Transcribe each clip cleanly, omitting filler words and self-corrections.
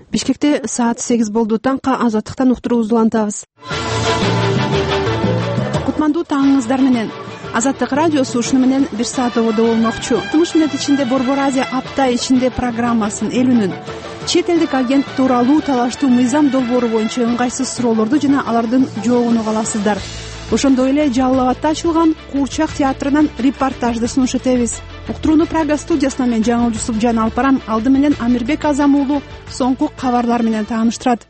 Бишкекте саат 8 болду. Таңка Азаттыктан уктуруубузду улантабыз. Кутмандуу таңыңыздар менен. Азаттык радиосу ушуну менен 1 саат ободо болмокчу. 60 мүнөт ичинде Борбор Азия апта ичинде программасын эл үнүн, чет элдик агент тууралуу талаштуу мыйзам долбоору боюнча ыңгайсыз суроолорду жана алардын жообун уга аласыздар. Ошондой эле Жалал Абадта ачылган Куурчак театрынан репортажды сунуш этебиз. Уктурууну Прага студиясынан мен Жаңыл Жусупжан алып барам. Алды менен Амирбек Азам уулу соңку кабарлар менен тааныштырат.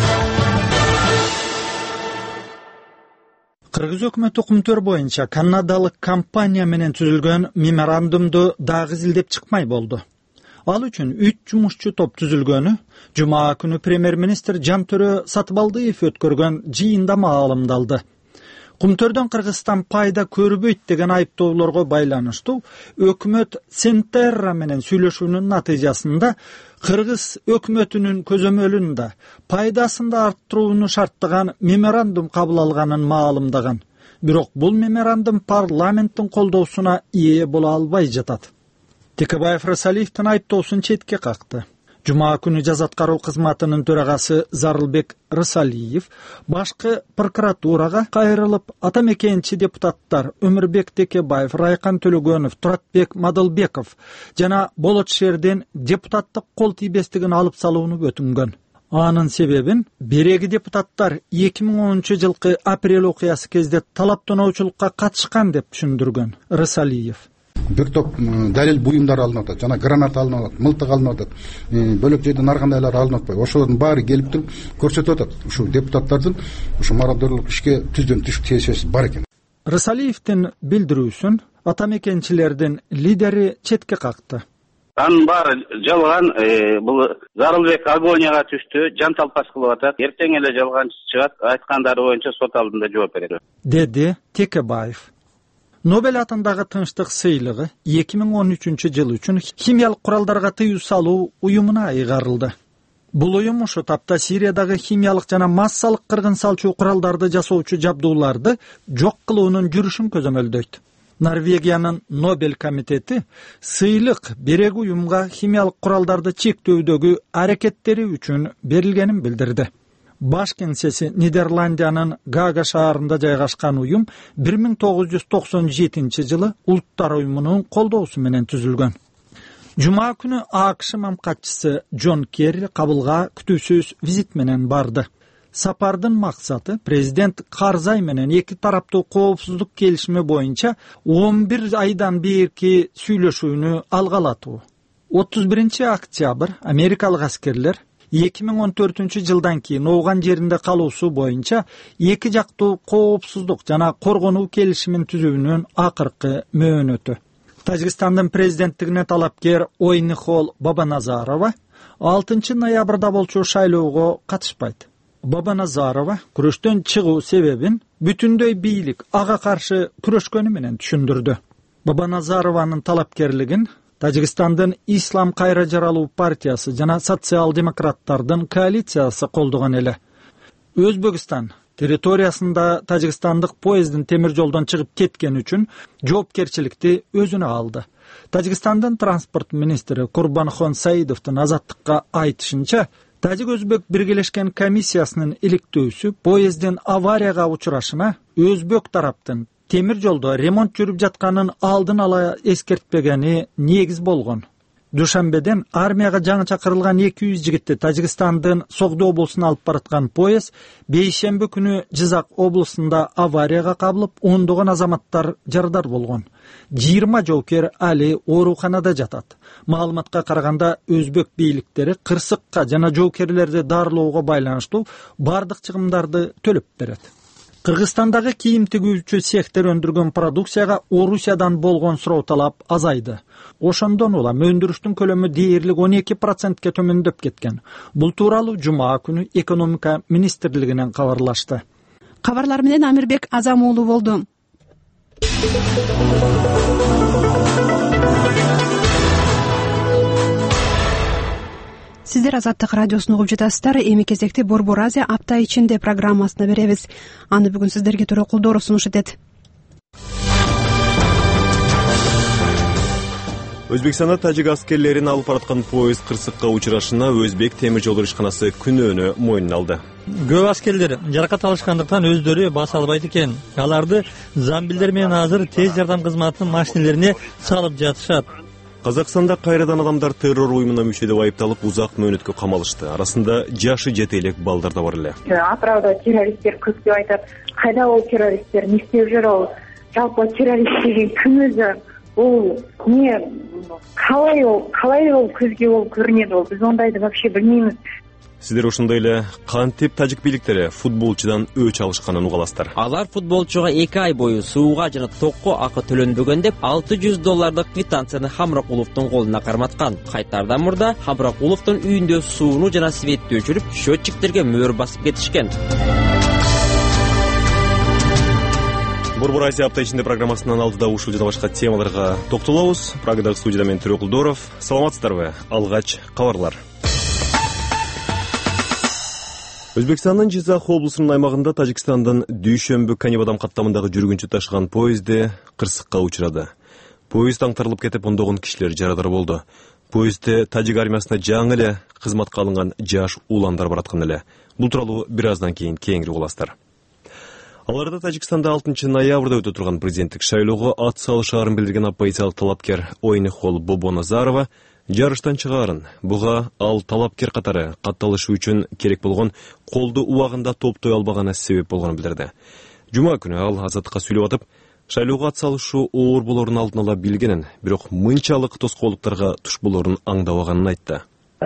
Кыргыз өкмөтү Кумтөр боюнча канадалык компания менен түзүлгөн меморандумду дагы изилдеп чыкмай болду. Ал үчүн 3 жумушчу топ түзүлгөнү жума күнү премьер-министр Жантөрө Сатыбалдиев өткөргөн жыйында маалымдалды. Кумтөрдөн Кыргызстан пайда көрбөйт деген айыптоолорго байланыштуу өкмөт Сентерра менен сүйлөшүүнүн натыйжасында Кыргыз өкмөтүнүн көзөмөлүндө пайдасында арттырууну шарттаган меморандум кабыл алганын маалымдаган. Бирок бул меморандум парламенттин колдоосуна ээ боло албай жатат. Текебаев Рысалиевдин айыптоосун четке какты. Жума күнү жаза аткаруу кызматынын төрагасы Зарылбек Рысалиев башкы прокуратурага кайрылып, ата мекенчи депутаттар Өмүрбек Текебаев, Райкан Төлөгөнов, Туратбек Мадылбеков жана Болот шээрден депутаттык кол тийбестигин алып салууну өтүнгөн. Анын себебин береги депутаттар 2010-жылкы апрель окуясы кезде талап тоноочулукка катышкан деп түшүндүргөн Рысалиев. Бир топ далил буюмдар алынып атат, жана граната алынып атат, мылтык алынып атат, бөлөк жерден ар кандайлар алынып атпайбы. Ошолордун баары келип туруп көрсөтүп атат. Ушул депутаттардын ушу мародерлук ишке түздөн түш тиешеси бар экен. Рысалиевдин билдирүүсүн ата мекенчилердин лидери четке какты. Анын баары жалган, бул Зарылбек агонияга түштү, жан талпаш кылып атат. Эртең эле жалган чыгат, айткандары боюнча сот алдында жооп берет, деди Текебаев. Нобель атындагы тынчтык сыйлыгы 2013-жыл үчүн химиялык куралдарга тыюу салуу уюмуна айгарылды. Бул уюм ушу тапта Сириядагы химиялык жана массалык кыргын салчу куралдарды жасоочу жабдууларды жок кылуунун жүрүшүн көзөмөлдөйт. Норвегиянын Нобель комитети сыйлык береги уюмга химиялык куралдарды чектөөдөгү аракеттери үчүн берилгенин билдирди. Баш кеңсеси Нидерландиянын Гага шаарында жайгашкан уюм 1997-жылы Улуттар уюмунун колдоосу менен түзүлгөн. Жума күнү АКШ мамкатчысы Джон Керри кабылга күтүүсүз визит менен барды. Сапардын максаты президент Карзай менен эки тараптуу коопсуздук келишими боюнча 11 айдан берки сүйлөшүүнү алгалатуу. 31-октябрь америкалык аскерлер 2014-жылдан кийин Ооган жеринде калуусу боюнча эки жактуу коопсуздук жана коргонуу келишимин түзүүнүн акыркы мөөнөтү. Тажикстандын президенттигине талапкер Ойнихол Бабаназарова 6 ноябрда болчу шайлоого катышпайт. Бабаназарова күрөштөн чыгуу себебин бүтүндөй бийлик ага каршы күрөшкөнү менен түшүндүрдү. Бабаназарованын талапкерлигин Тажикстандын Ислам кайра жаралуу партиясы жана социал-демократтардын коалициясы колдогон эле. Өзбекстан территориясында Тажикстандык поездин темир жолдон чыгып кеткен үчүн жоопкерчиликти өзүнө алды. Тажикстандын транспорт министри Курбанхон Саидовдун Азаттыкка айтышынча, Тажик-Өзбек биргелешкен комиссиясынын иликтөөсү поездин аварияга учурашына өзбек тараптын темир жолдо ремонт жүрүп жатканын алдын ала эскертпегени негиз болгон. Душанбеден армияга жаңы чакырылган 200 жигитти Тажикстандын Согду облусуна алып бараткан поезд бейшемби күнү Жизак облусунда аварияга кабылып, ондогон азаматтар жарадар болгон. 20 жоокер али ооруканада жатат. Маалыматка караганда өзбек бийликтери кырсыкка жана жоокерлерди дарылоого байланыштуу бардык чыгымдарды төлөп берет. Кыргызстандагы кийим тигүүчү сектор өндүргөн продукцияга Орусиядан болгон суроо талап азайды. Ошондон улам өндүрүштүн көлөмү дээрлик 12%ке төмөндөп кеткен. Бул тууралуу жума күнү экономика министрлигинен кабарлашты. Кабарлар менен Амирбек Азам уулу болду. Сиздер Азаттык радиосун угуп жатасыздар. Эми кезекте Борбор Азия апта ичинде программасына беребиз. Аны бүгүн сиздерге Төрө Кулдоров сунуш этет. Өзбекстанда тажик аскерлерин алып бараткан поезд кырсыкка учурашына Өзбек темир жол ишканасы күнөөнү мойнуна алды. Көп аскерлер жаракат алышкандыктан өздөрү баса албайт экен. Аларды замбилдер менен азыр тез жардам кызматынын машинелерине салып жатышат. Казакстанда кайрадан адамдар террор уюмуна мүчө деп айыпталып узак мөөнөткө камалышты. Арасында жашы жете элек балдар да бар эле. Атырауда террористтер көп деп айтат. Кайда ол террористтер, не иштеп жүр ол? Жалпы террорист деген ким өзү? Ол не калай ол көзгө ол көрүнөт ол? Биз ондайды вообще билбейбиз. Сиздер ошондой эле кантип тажик бийликтери футболчудан өч алышканын угаласыздар. Алар футболчуга 2 ай бою сууга жана токко акы төлөнбөгөн деп $600 квитанцияны Хамракуловдун колуна карматкан. Кайтардан мурда Хамракуловдун үйүндө сууну жана светти өчүрүп, счетчиктерге мөр басып кетишкен. Борбор Азия апта ичинде программасынын алдыда ушул жана башка темаларга токтолобуз. Прагадагы студияда мен Төрөкулдоров. Саламатсыздарбы? Алгач кабарлар. Өзбекстандын Жизах облусунун аймагында Тажикстандан дүйшөмбү Канибадам каттамындагы жүргүнчү ташыган поезди кырсыкка учурады. Поезд аңтарылып кетип, ондогон кишилер жарадар болду. Поездде тажик армиясына жаңы эле кызматка алынган жаш уландар бараткан эле. Бул тууралуу бир аздан кийин кеңири угуласыздар. Аларда Тажикстанда 6 ноябрда өтө турган президенттик шайлоого ат салышаарын билдирген оппозициялык талапкер Ойнихол Бобоназарова жарыштан чыгаарын, буга ал талапкер катары катталышы үчүн керек болгон колду убагында топтой албаганы себеп болгонун билдирди. Жума күнү ал Азаттыкка сүйлөп атып, шайлоого ат салышуу оор болорун алдын ала билгенин, бирок мынчалык тоскоолдуктарга туш болорун аңдабаганын айтты.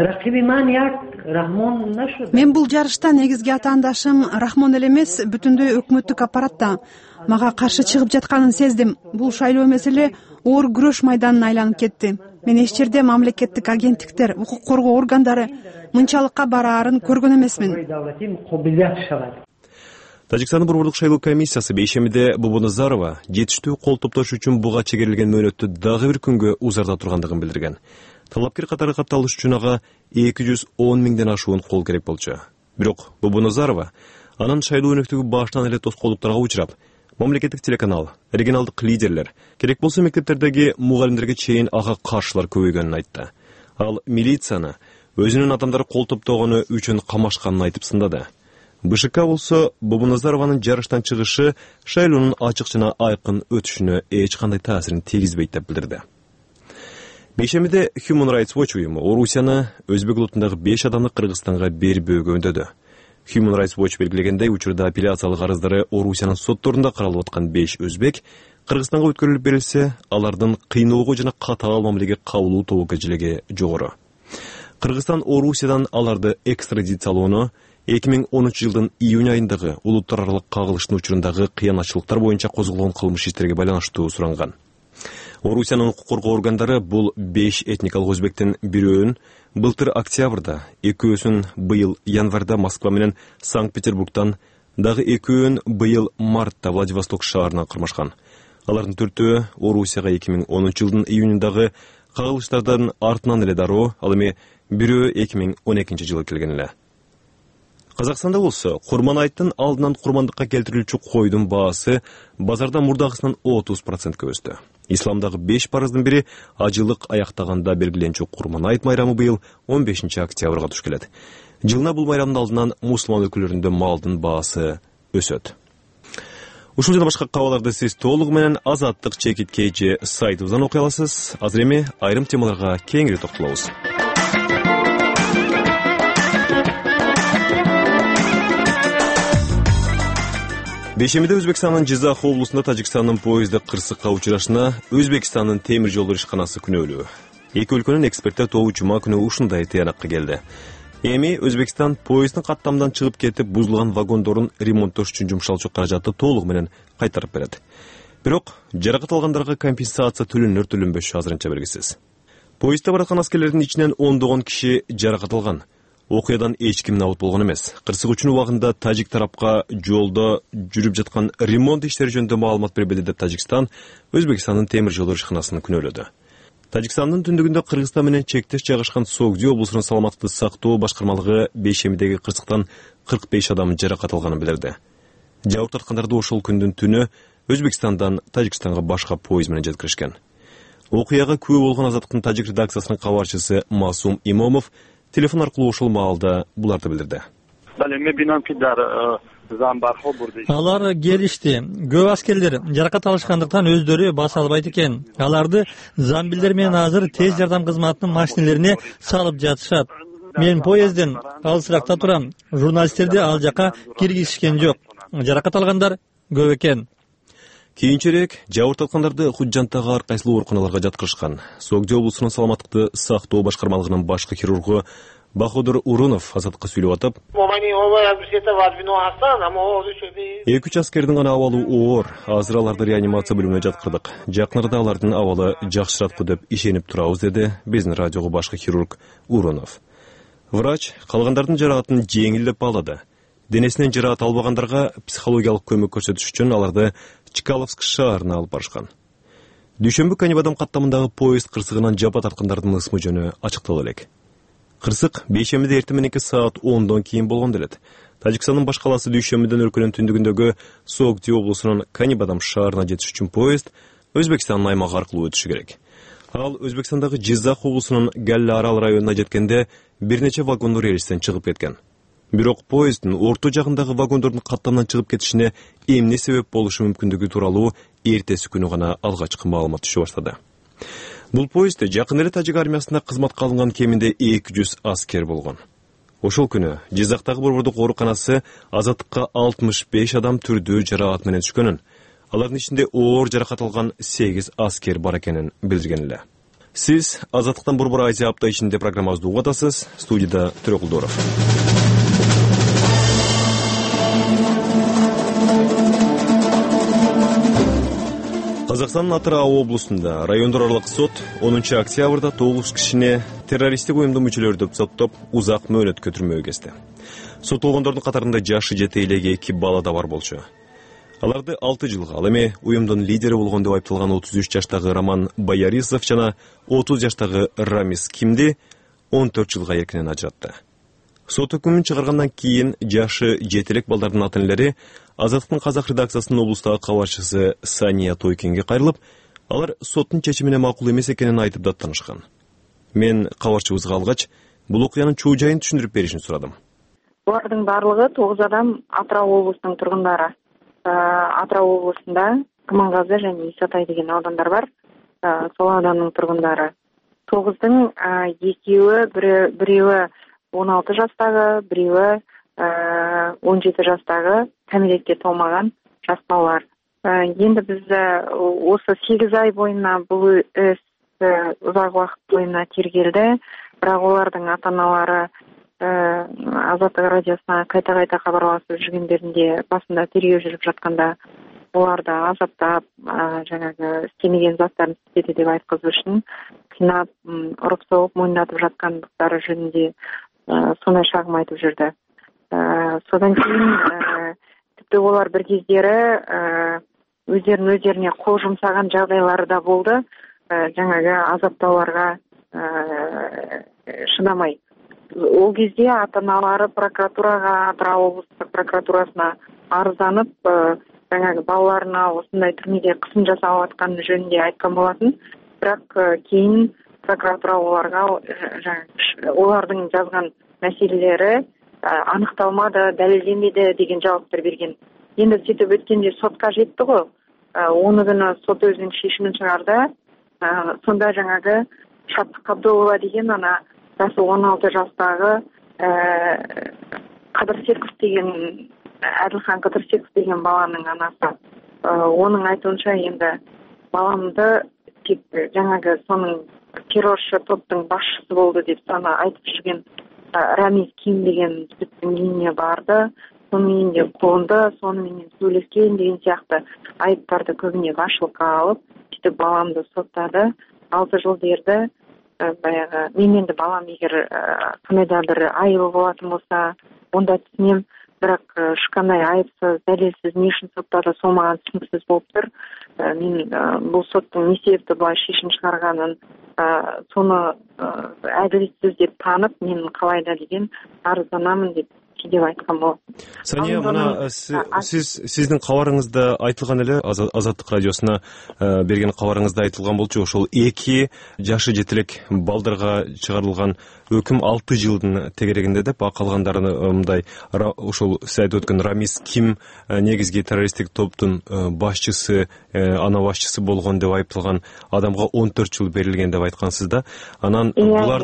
Мен бул жарышта негизги атаандашым Рахмон эле эмес, бүтүндөй өкмөттүк аппаратта мага каршы чыгып жатканын сездим. Бул шайлоо маселе оор күрөш майданына айланып кетти. Мен эч жерде мамлекеттик агенттиктер, укук коргоо органдары мынчалыкка бараарын көргөн эмесмин. Тажикстандын борбордук шайлоо комиссиясы бейшемиде Бобоназарова жетиштүү кол топтош үчүн буга чегерилген мөөнөттү дагы бир күнгө узарта тургандыгын билдирген. Талапкер катары катталыш үчүн ага 210 миңден ашуун кол керек болчу. Бирок Бобоназарова анын шайлоо өнөктүгү баштан эле тоскоолдуктарга учурап, мамлекеттик телеканал, регионалдык лидерлер, керек болсо мектептердеги мугалимдерге чейин ага каршылар көбөйгөнүн айтты. Ал милицияны өзүнүн адамдары кол топтогону үчүн камашканын айтып сындады. БШК болсо Бобоназарованын жарыштан чыгышы шайлоонун ачык жана айкын өтүшүнө эч кандай таасирин тийгизбейт деп билдирди. Бейшемиде Human Rights Watch уюму Орусияны Өзбек улутундагы 5 адамды Кыргызстанга бербөөгө өндөдү. Human Rights Watch белгилегендей, учурда апелляциялык арыздары Орусиянын сотторунда каралып аткан 5 өзбек Кыргызстанга өткөрүлүп берилсе, алардын кыйноого жана катаал мамилеге кабылуу тобокелчилиги жогору. Кыргызстан Орусиядан аларды экстрадициялоону 2013 жылдын июнь айындагы улуттар аралык кагылыштын учурундагы кыянатчылыктар боюнча козголгон кылмыш иштерге байланыштуу суранган. Орусиянын укук коргоо органдары бул 5 этникалык өзбектин бирөөнүн былтыр октябрда, экөөсүн быйыл январда Москва менен Санкт-Петербургтан, дагы экөөнүн быйыл мартта Владивосток шаарынан кырмашкан. Алардын 4-өө Орусияга 2010 жылдын июнундагы кагылыштардан артынан эле дароо, ал эми бирөө 2012 жылы келген эле. Казакстанда болсо, курман айттын алдынан курмандыкка келтирилчү койдун баасы базарда мурдагысынан 30% өстү. Исламдагы 5 парыздын бири ажылык аяктаганда белгиленчү курман айт майрамы быйыл 15 октябрга туш келет. Жылына бул майрамдын алдынан мусулман өлкөлөрүндө малдын баасы өсөт. Ушул жана башка кабарларды сиз толугу менен Азаттык чекиткейчи сайтыбыздан окуй аласыз. Азыр эми айрым темаларга кеңири токтолобуз. Бейшемиде Өзбекстандын Жизах облусунда Тажикстандын поезди кырсыкка учурашына Өзбекстандын темир жол ишканасы күнөөлүү. Эки өлкөнүн эксперттер тобу жума күнү ушундай тыянакка келди. Эми Өзбекстан поезддин каттамдан чыгып кетип, бузулган вагондорун ремонттош үчүн жумшалчу каражатты толугу менен кайтарып берет. Бирок жаракат алгандарга компенсация төлөнөр-төлөнбөшү азырынча белгисиз. Поездде бараткан аскерлердин ичинен ондогон киши жаракат алган. Окуядан эч ким набыт болгон эмес. Кырсык үчүн убагында тажик тарапка жолдо жүрүп жаткан ремонт иштери жөнүндө маалымат бербеди деп Тажикстан Өзбекстандын темир жол ишканасын күнөөлөдү. Тажикстандын түндүгүндө Кыргызстан менен чектеш жайгашкан Согди облусунун саламаттыкты сактоо башкармалыгы Бейшемидеги кырсыктан 45 адам жаракат алганын билдирди. Жабыр тарткандарды ошол күндүн түнү Өзбекстандан Тажикстанга башка поезд менен жеткиришкен. Окуяга күбө болгон Азаттыктын тажик редакциясынын кабарчысы Масум Имомов телефон аркылуу ушул маалда буларды билдирди. Алар келишти. Көп аскерлер жаракат алышкандыктан өздөрү баса албайт экен. Аларды замбилдер менен азыр тез жардам кызматынын машинелерине салып жатышат. Мен поездден алысыракта турам. Журналисттерди ал жака киргизишкен жок. Жаракат алгандар көп экен. Кийинчерээк жабырт аткандарды Худжантагы ар кайсыл ооруканаларга жаткырышкан. Согдо облусунун саламаттыкты сактоо башкармалыгынын башкы хирургу Бахудур Урунов Азаттыкка сүйлөп атып, 2-3 аскердин гана абалы оор, азыр аларды реанимация бөлүмүнө жаткырдык. Жакынарда алардын абалы жакшыраткы деп ишенип турабыз, деди биздин радиого башкы хирург Урунов. Врач калгандардын жаракатын жеңилдеп баалады. Денесинен жаракат албагандарга психологиялык көмөк көрсөтүш үчүн аларды Чкаловск шаарына алып барышкан. Дүйшөмбү Канибадам каттамындагы поезд кырсыгынан жапа тарткандардын ысмы жөнү ачыктала элек. Кырсык бейшембиде эртең мененки саат 10дон кийин болгон делет. Тажикстандын баш калаасы Дүйшөмбүдөн өлкөнүн түндүгүндөгү Согди облусунун Канибадам шаарына жетиш үчүн поезд Өзбекстандын аймагы аркылуу өтүшү керек. Ал Өзбекстандагы Жизак облусунун Галла Арал районуна жеткенде бир нече вагондор рельстен чыгып кеткен. Бирок поезддин орто жагындагы вагондордун каттамынан чыгып кетишине эмне себеп болушу мүмкүндүгү тууралуу эртеси күнү гана алгачкы маалымат түшө баштады. Бул поездде жакын эле тажик армиясында кызматка алынган кеминде 200 аскер болгон. Ошол күнү Жизактагы борбордук ооруканасы Азаттыкка 65 адам түрдүү жаракат менен түшкөнүн, алардын ичинде оор жаракат алган 8 аскер бар экенин билдирген эле. Сиз Азаттыктан Борбор Азия апта ичинде программабызды угуп атасыз. Студияда Төрөкулдуров. Казакстандын Атырау облусунда райондор аралык сот 10 октябрда 9 кишини террористтик уюмдун мүчөлөрү деп соттоп, узак мөөнөткө түрмөгө кести. Соттолгондордун катарында жашы жете элеги 2 бала да бар болчу. Аларды 6 жылга, ал эми уюмдун лидери болгон деп айыпталган 33 жаштагы Роман Боярисов жана 30 жаштагы Рамис Кимди 14 жылга эркинен ажыратты. Сот өкүмүн чыгаргандан кийин жашы жетелек балдардын ата-энелери Азаттыктын казак редакциясынын облустагы кабарчысы Сания Тойкинге кайрылып, алар соттун чечимине макул эмес экенин айтып даттанышкан. Мен кабарчыбызга алгач, бул окуянын чоо жайын түшүндүрүп беришин сурадым. Булардын барлыгы 9 адам Атырау облусунун тургундары. Атырау облусунда Кымангазы жана Исатай деген аудандар бар. Сол аудандын тургундары. 9дун 2-өө, бирөө 16 жаштагы, бирөө 17 жаштагы кәмелетке толмаган жас балалар. Енді біз осы 8 ай бойына бұл іс ұзақ уақыт бойына тергелді, бірақ олардың ата-аналары Азаттық радиосына қайта хабарласып жүргендерінде басында тергеу жүріп жатқанда оларды азаптап, жаңағы істемеген заттарын істеді деп айтқызу үшін қинап, ұрып соғып мойындатып жатқандықтары жөнінде сондай шағым айтып жүрді. Содан кейін тіпті олар бір кездері өздеріне қол жұмсаған жағдайлары да болды. Жаңағы азаптауларға шыдамай. Ол кезде ата-аналары прокуратураға, Атырау облыстық прокуратурасына арызданып, жаңағы балаларына осындай түрмеде қысым жасап жатқан жөнінде айтқан болатын. Бірақ кейін прокуратура оларға олардың жазған мәселелері анықталмады, дәлелденбеді деген жауаптар берген. Енді сөйтіп өткенде сотқа жетті ғой. Оны күні сот өзінің шешімін шығарды. Сонда жаңағы Шаттық Қабдолова деген ана жасы 16 жастағы Қыдырсеков деген Әділхан Қыдырсеков деген баланың анасы. Оның айтуынша енді баламды тек жаңағы соның терроршы топтың басшысы болды деп сана айтып жүрген Рамис Ким деген жігіттің үйіне барды, соның үйінде қонды, сонымен сөйлескен деген сияқты айыптарды көбіне басшылыққа алып, сөйтіп баламды соттады, 6 жыл берді. Баяғы мен енді балам егер қандай бір айыбы болатын болса, онда түсінем, бірақ ешқандай айыпсыз, дәлелсіз не үшін соттады, сол маған түсініксіз болып тұр. Мен бұл соттың не себепті бұлай шешім шығарғанын, соны әділетсіз деп танып, мен қалайда деген арызданамын деп деп айткан болот. Сания, мына сиздин кабарыңызда айтылган эле, Азаттык радиосуна берген кабарыңызда айтылган болчу, ошол 2 жашы жетелек балдарга чыгарылган өкүм 6 жылдын тегерегинде деп, калгандарын мындай ошол сиз айтып өткөн Рамис Ким негизги террористтик топтун башчысы, ана башчысы болгон деп айыпталган адамга 14 жыл берилген деп айткансыз да. Анан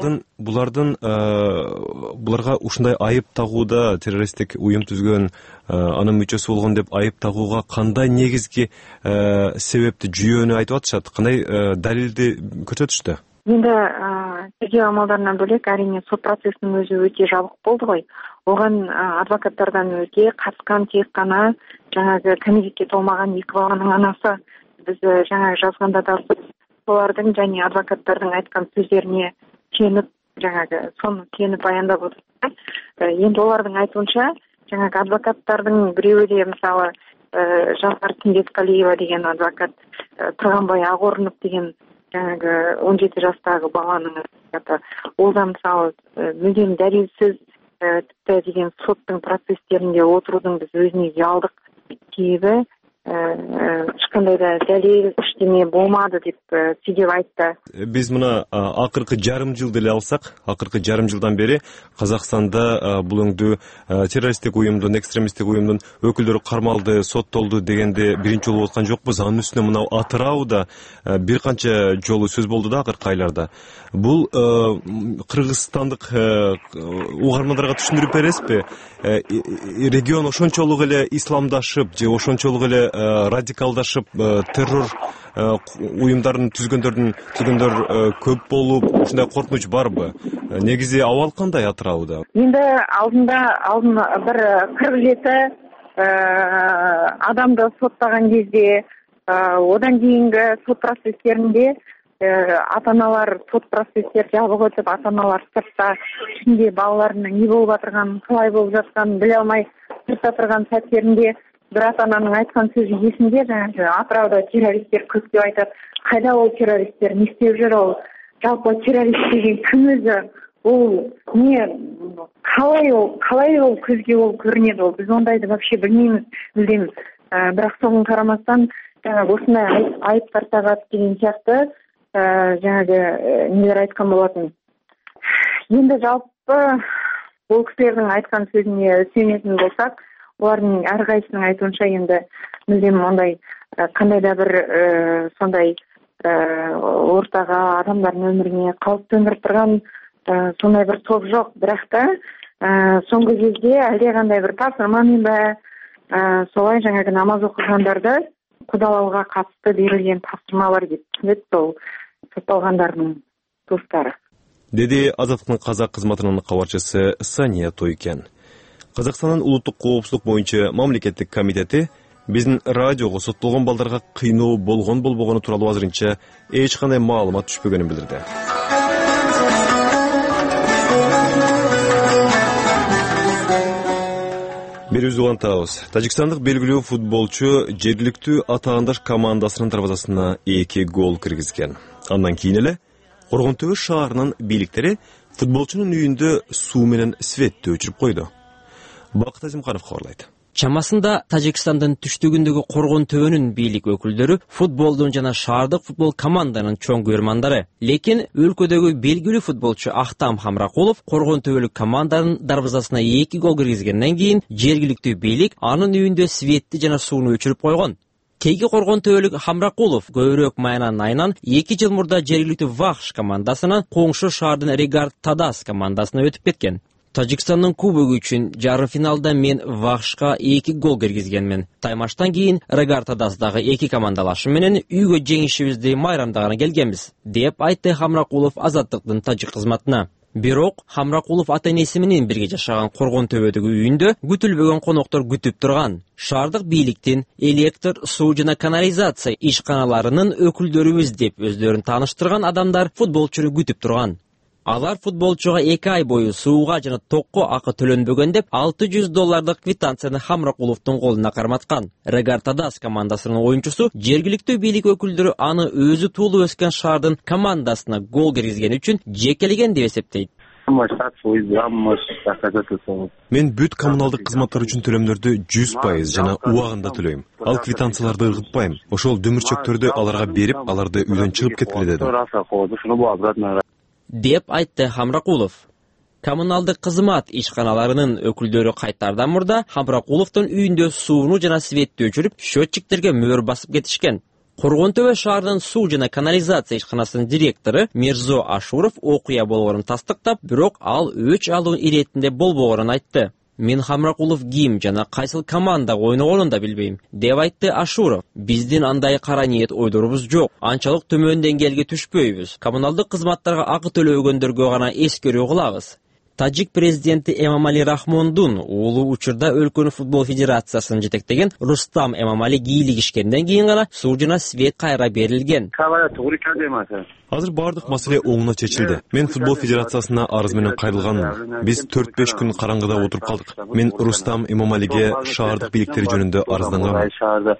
буларга ушундай айып тагууда, террористтик уюм түзгөн, анын мүчөсү болгон деп айып тагууга кандай негизги себепти, жүйөнү айтып атышат, кандай далилди көрсөтүштү? Енді тергөө амалдарынан бөлек әрине сот процессінің өзі өте жабық болды ғой. Оған адвокаттардан өзге қатысқан тек қана жаңағы кәмелетке толмаған 2 баланың анасы. Біз жаңағы жазғанда да солардың және адвокаттардың айтқан сөздеріне сеніп, жаңағы соны сеніп баяндап отырдық. Енді олардың айтуынша, жаңағы адвокаттардың біреуі де мысалы Жанар Тінбекқалиева деген адвокат, Тұрғанбай Ағорынов деген жаңағы 17 жастағы баланың адвокаты, ол да мысалы мүлдем дәлелсіз тіпті деген соттың процесстерінде отырудың біз өзіне ұялдық, себебі ешқандай да дәлел ештеңе болмады деп сөйлеп айтты. Біз мына акыркы жарым жылды эле алсак, акыркы жарым жылдан бери Казакстанда бул өңдү террористтик уюмдун, экстремисттик уюмдун өкүлдөрү кармалды, соттолду дегенде биринчи жолу аткан жокпуз. Анын үстүнө мына Атырауда бир канча жолу сөз болду да акыркы айларда. Бул кыргызстандык угармандарга түшүндүрүп бересизби? Регион ошончолук эле исламдашып же ошончолук эле радикалдашып, террор уюмдарын түзгөндөр көп болуп, ушундай коркунуч барбы? Негизи абал кандай Атырауда? Енді алдын бір 47 адамды соттаған кезде, одан кейінгі сот процесстерінде ата-аналар сот процесстер жабық өтіп, ата-аналар сыртта ішінде балаларының не болып жатырғанын, қалай болып жатқанын біле алмай сыртта тұрған сәттерінде бір ата-ананың айтқан сөзі есімде, жаңағы Атырауда террористтер көп деп айтады. Қайда ол террористтер, не істеп жүр ол? Жалпы террорист деген кім өзі? Ол не, қалай ол көзге ол көрінеді ол? Біз ондайды вообще білмейміз, білдеміз. Бірақ соған қарамастан осындай айыптар тағады деген сияқты жаңағы нелер айтқан болатын. Енді жалпы ол кісілердің айтқан сөзіне сүйенетін болсақ, олардың әрқайсының айтуынша енді мүлдем ондай қандай да бір сондай ортаға адамдардың өміріне қауіп төндіріп тұрған сондай бір топ жоқ. Бірақ та соңғы кезде әлдеқандай бір тапсырмамен ба солай жаңағы намаз оқығандарды құдалауға қатысты берілген тапсырмалар деп түсінеді сол сотталғандардың туыстары. Деди Азаттыктын казак кызматынын кабарчысы Сания Тойкен. Казакстандын улуттук коопсуздук боюнча мамлекеттик комитети биздин радиого соттолгон балдарга кыйноо болгону тууралуу азырынча эч кандай маалымат түшпөгөнүн билдирди. Берүүбүздү улантабыз. Тажикстандык белгилүү футболчу жергиликтүү атаандаш командасынын дарбазасына 2 гол киргизген. Андан кийин эле Коргонтөбө шаарынын бийликтери футболчунун үйүндө суу менен светти өчүрүп койду. Бакыт Азимканов кабарлайт. Чамасында Тажикстандын түштүгүндөгү Коргонтөбөнүн бийлик өкүлдөрү футболдун жана шаардык футбол команданын чоң көрмандары. Лекин өлкөдөгү белгилүү футболчу Ахтам Хамракулов Коргонтөбөлүк команданын дарбазасына 2 гол киргизгенден кийин жергиликтүү бийлик анын үйүндө светти жана сууну өчүрүп койгон. Теги Коргонтөбөлүк Хамракулов көбүрөөк майынан айынан 2 жыл мурда жергиликтүү Вахш командасынан коңшу шаардын Регард Тадас командасына өтүп кеткен. Тажикстандын кубогу үчүн жарым финалда мен Вахшка 2 гол киргизгенмин. Таймаштан кийин Регард Тадасдагы 2 командалашым менен үйгө жеңишибизди майрамдаганы келгенбиз, деп айтты Хамракулов Азаттыктын тажик кызматына. Бирок Хамракулов ата-энеси менен бирге жашаган Коргонтөбөдөгү үйүндө күтүлбөгөн коноктор күтүп турган. Шаардык бийликтин электр, суу жана канализация ишканаларынын өкүлдөрүбүз деп өздөрүн тааныштырган адамдар футболчуну күтүп турган. Алар футболчуга 2 ай бою сууга жана токко акы төлөнбөгөн деп $600 квитанцияны Хамракуловдун колуна карматкан. Регард Тадас командасынын оюнчусу жергиликтүү бийлик өкүлдөрү аны өзү туулуп өскөн шаардын командасына гол киргизгени үчүн жекелеген деп эсептейт. Мен бүт коммуналдык кызматтар үчүн төлөмдөрдү 100% жана убагында төлөйм. Ал квитанцияларды ыргытпайм. Ошол дөмүрчөктөрдү аларга берип, аларды үйдөн чыгып кеткиле дедим. Деп айтты Хамракулов. Коммуналдык кызмат ишканаларынын өкүлдөрү кайтардан мурда Хамракуловдун үйүндө сууну жана светти өчүрүп, счетчиктерге мөр басып кетишкен. Коргонтөбө шаарынын суу жана канализация ишканасынын директору Мирзо Ашуров окуя болгонун тастыктап, бирок ал өч алуу иретинде болбогонун айтты. Мен Хамракулов ким жана кайсыл командага ойногонун да билбейм, деп айтты Ашуров. Биздин андай кара ниет ойдорубуз жок. Анчалык төмөн деңгээлге түшпөйбүз. Коммуналдык кызматтарга акы төлөгөндөргө гана эскерүү кылабыз. Тажик президенти Эмомали Рахмондун уулу учурда өлкөнүн футбол федерациясын жетектеген Рустам Эмомали кийлигишкенден кийин гана суу жана свет кайра берилген. Азыр бардык маселе оңуна чечилди. Мен футбол федерациясына арыз менен кайрылганмын. Биз 4-5 күн караңгыда отуруп калдык. Мен Рустам Эмомалиге шаардык бийликтери жөнүндө арызданганмын.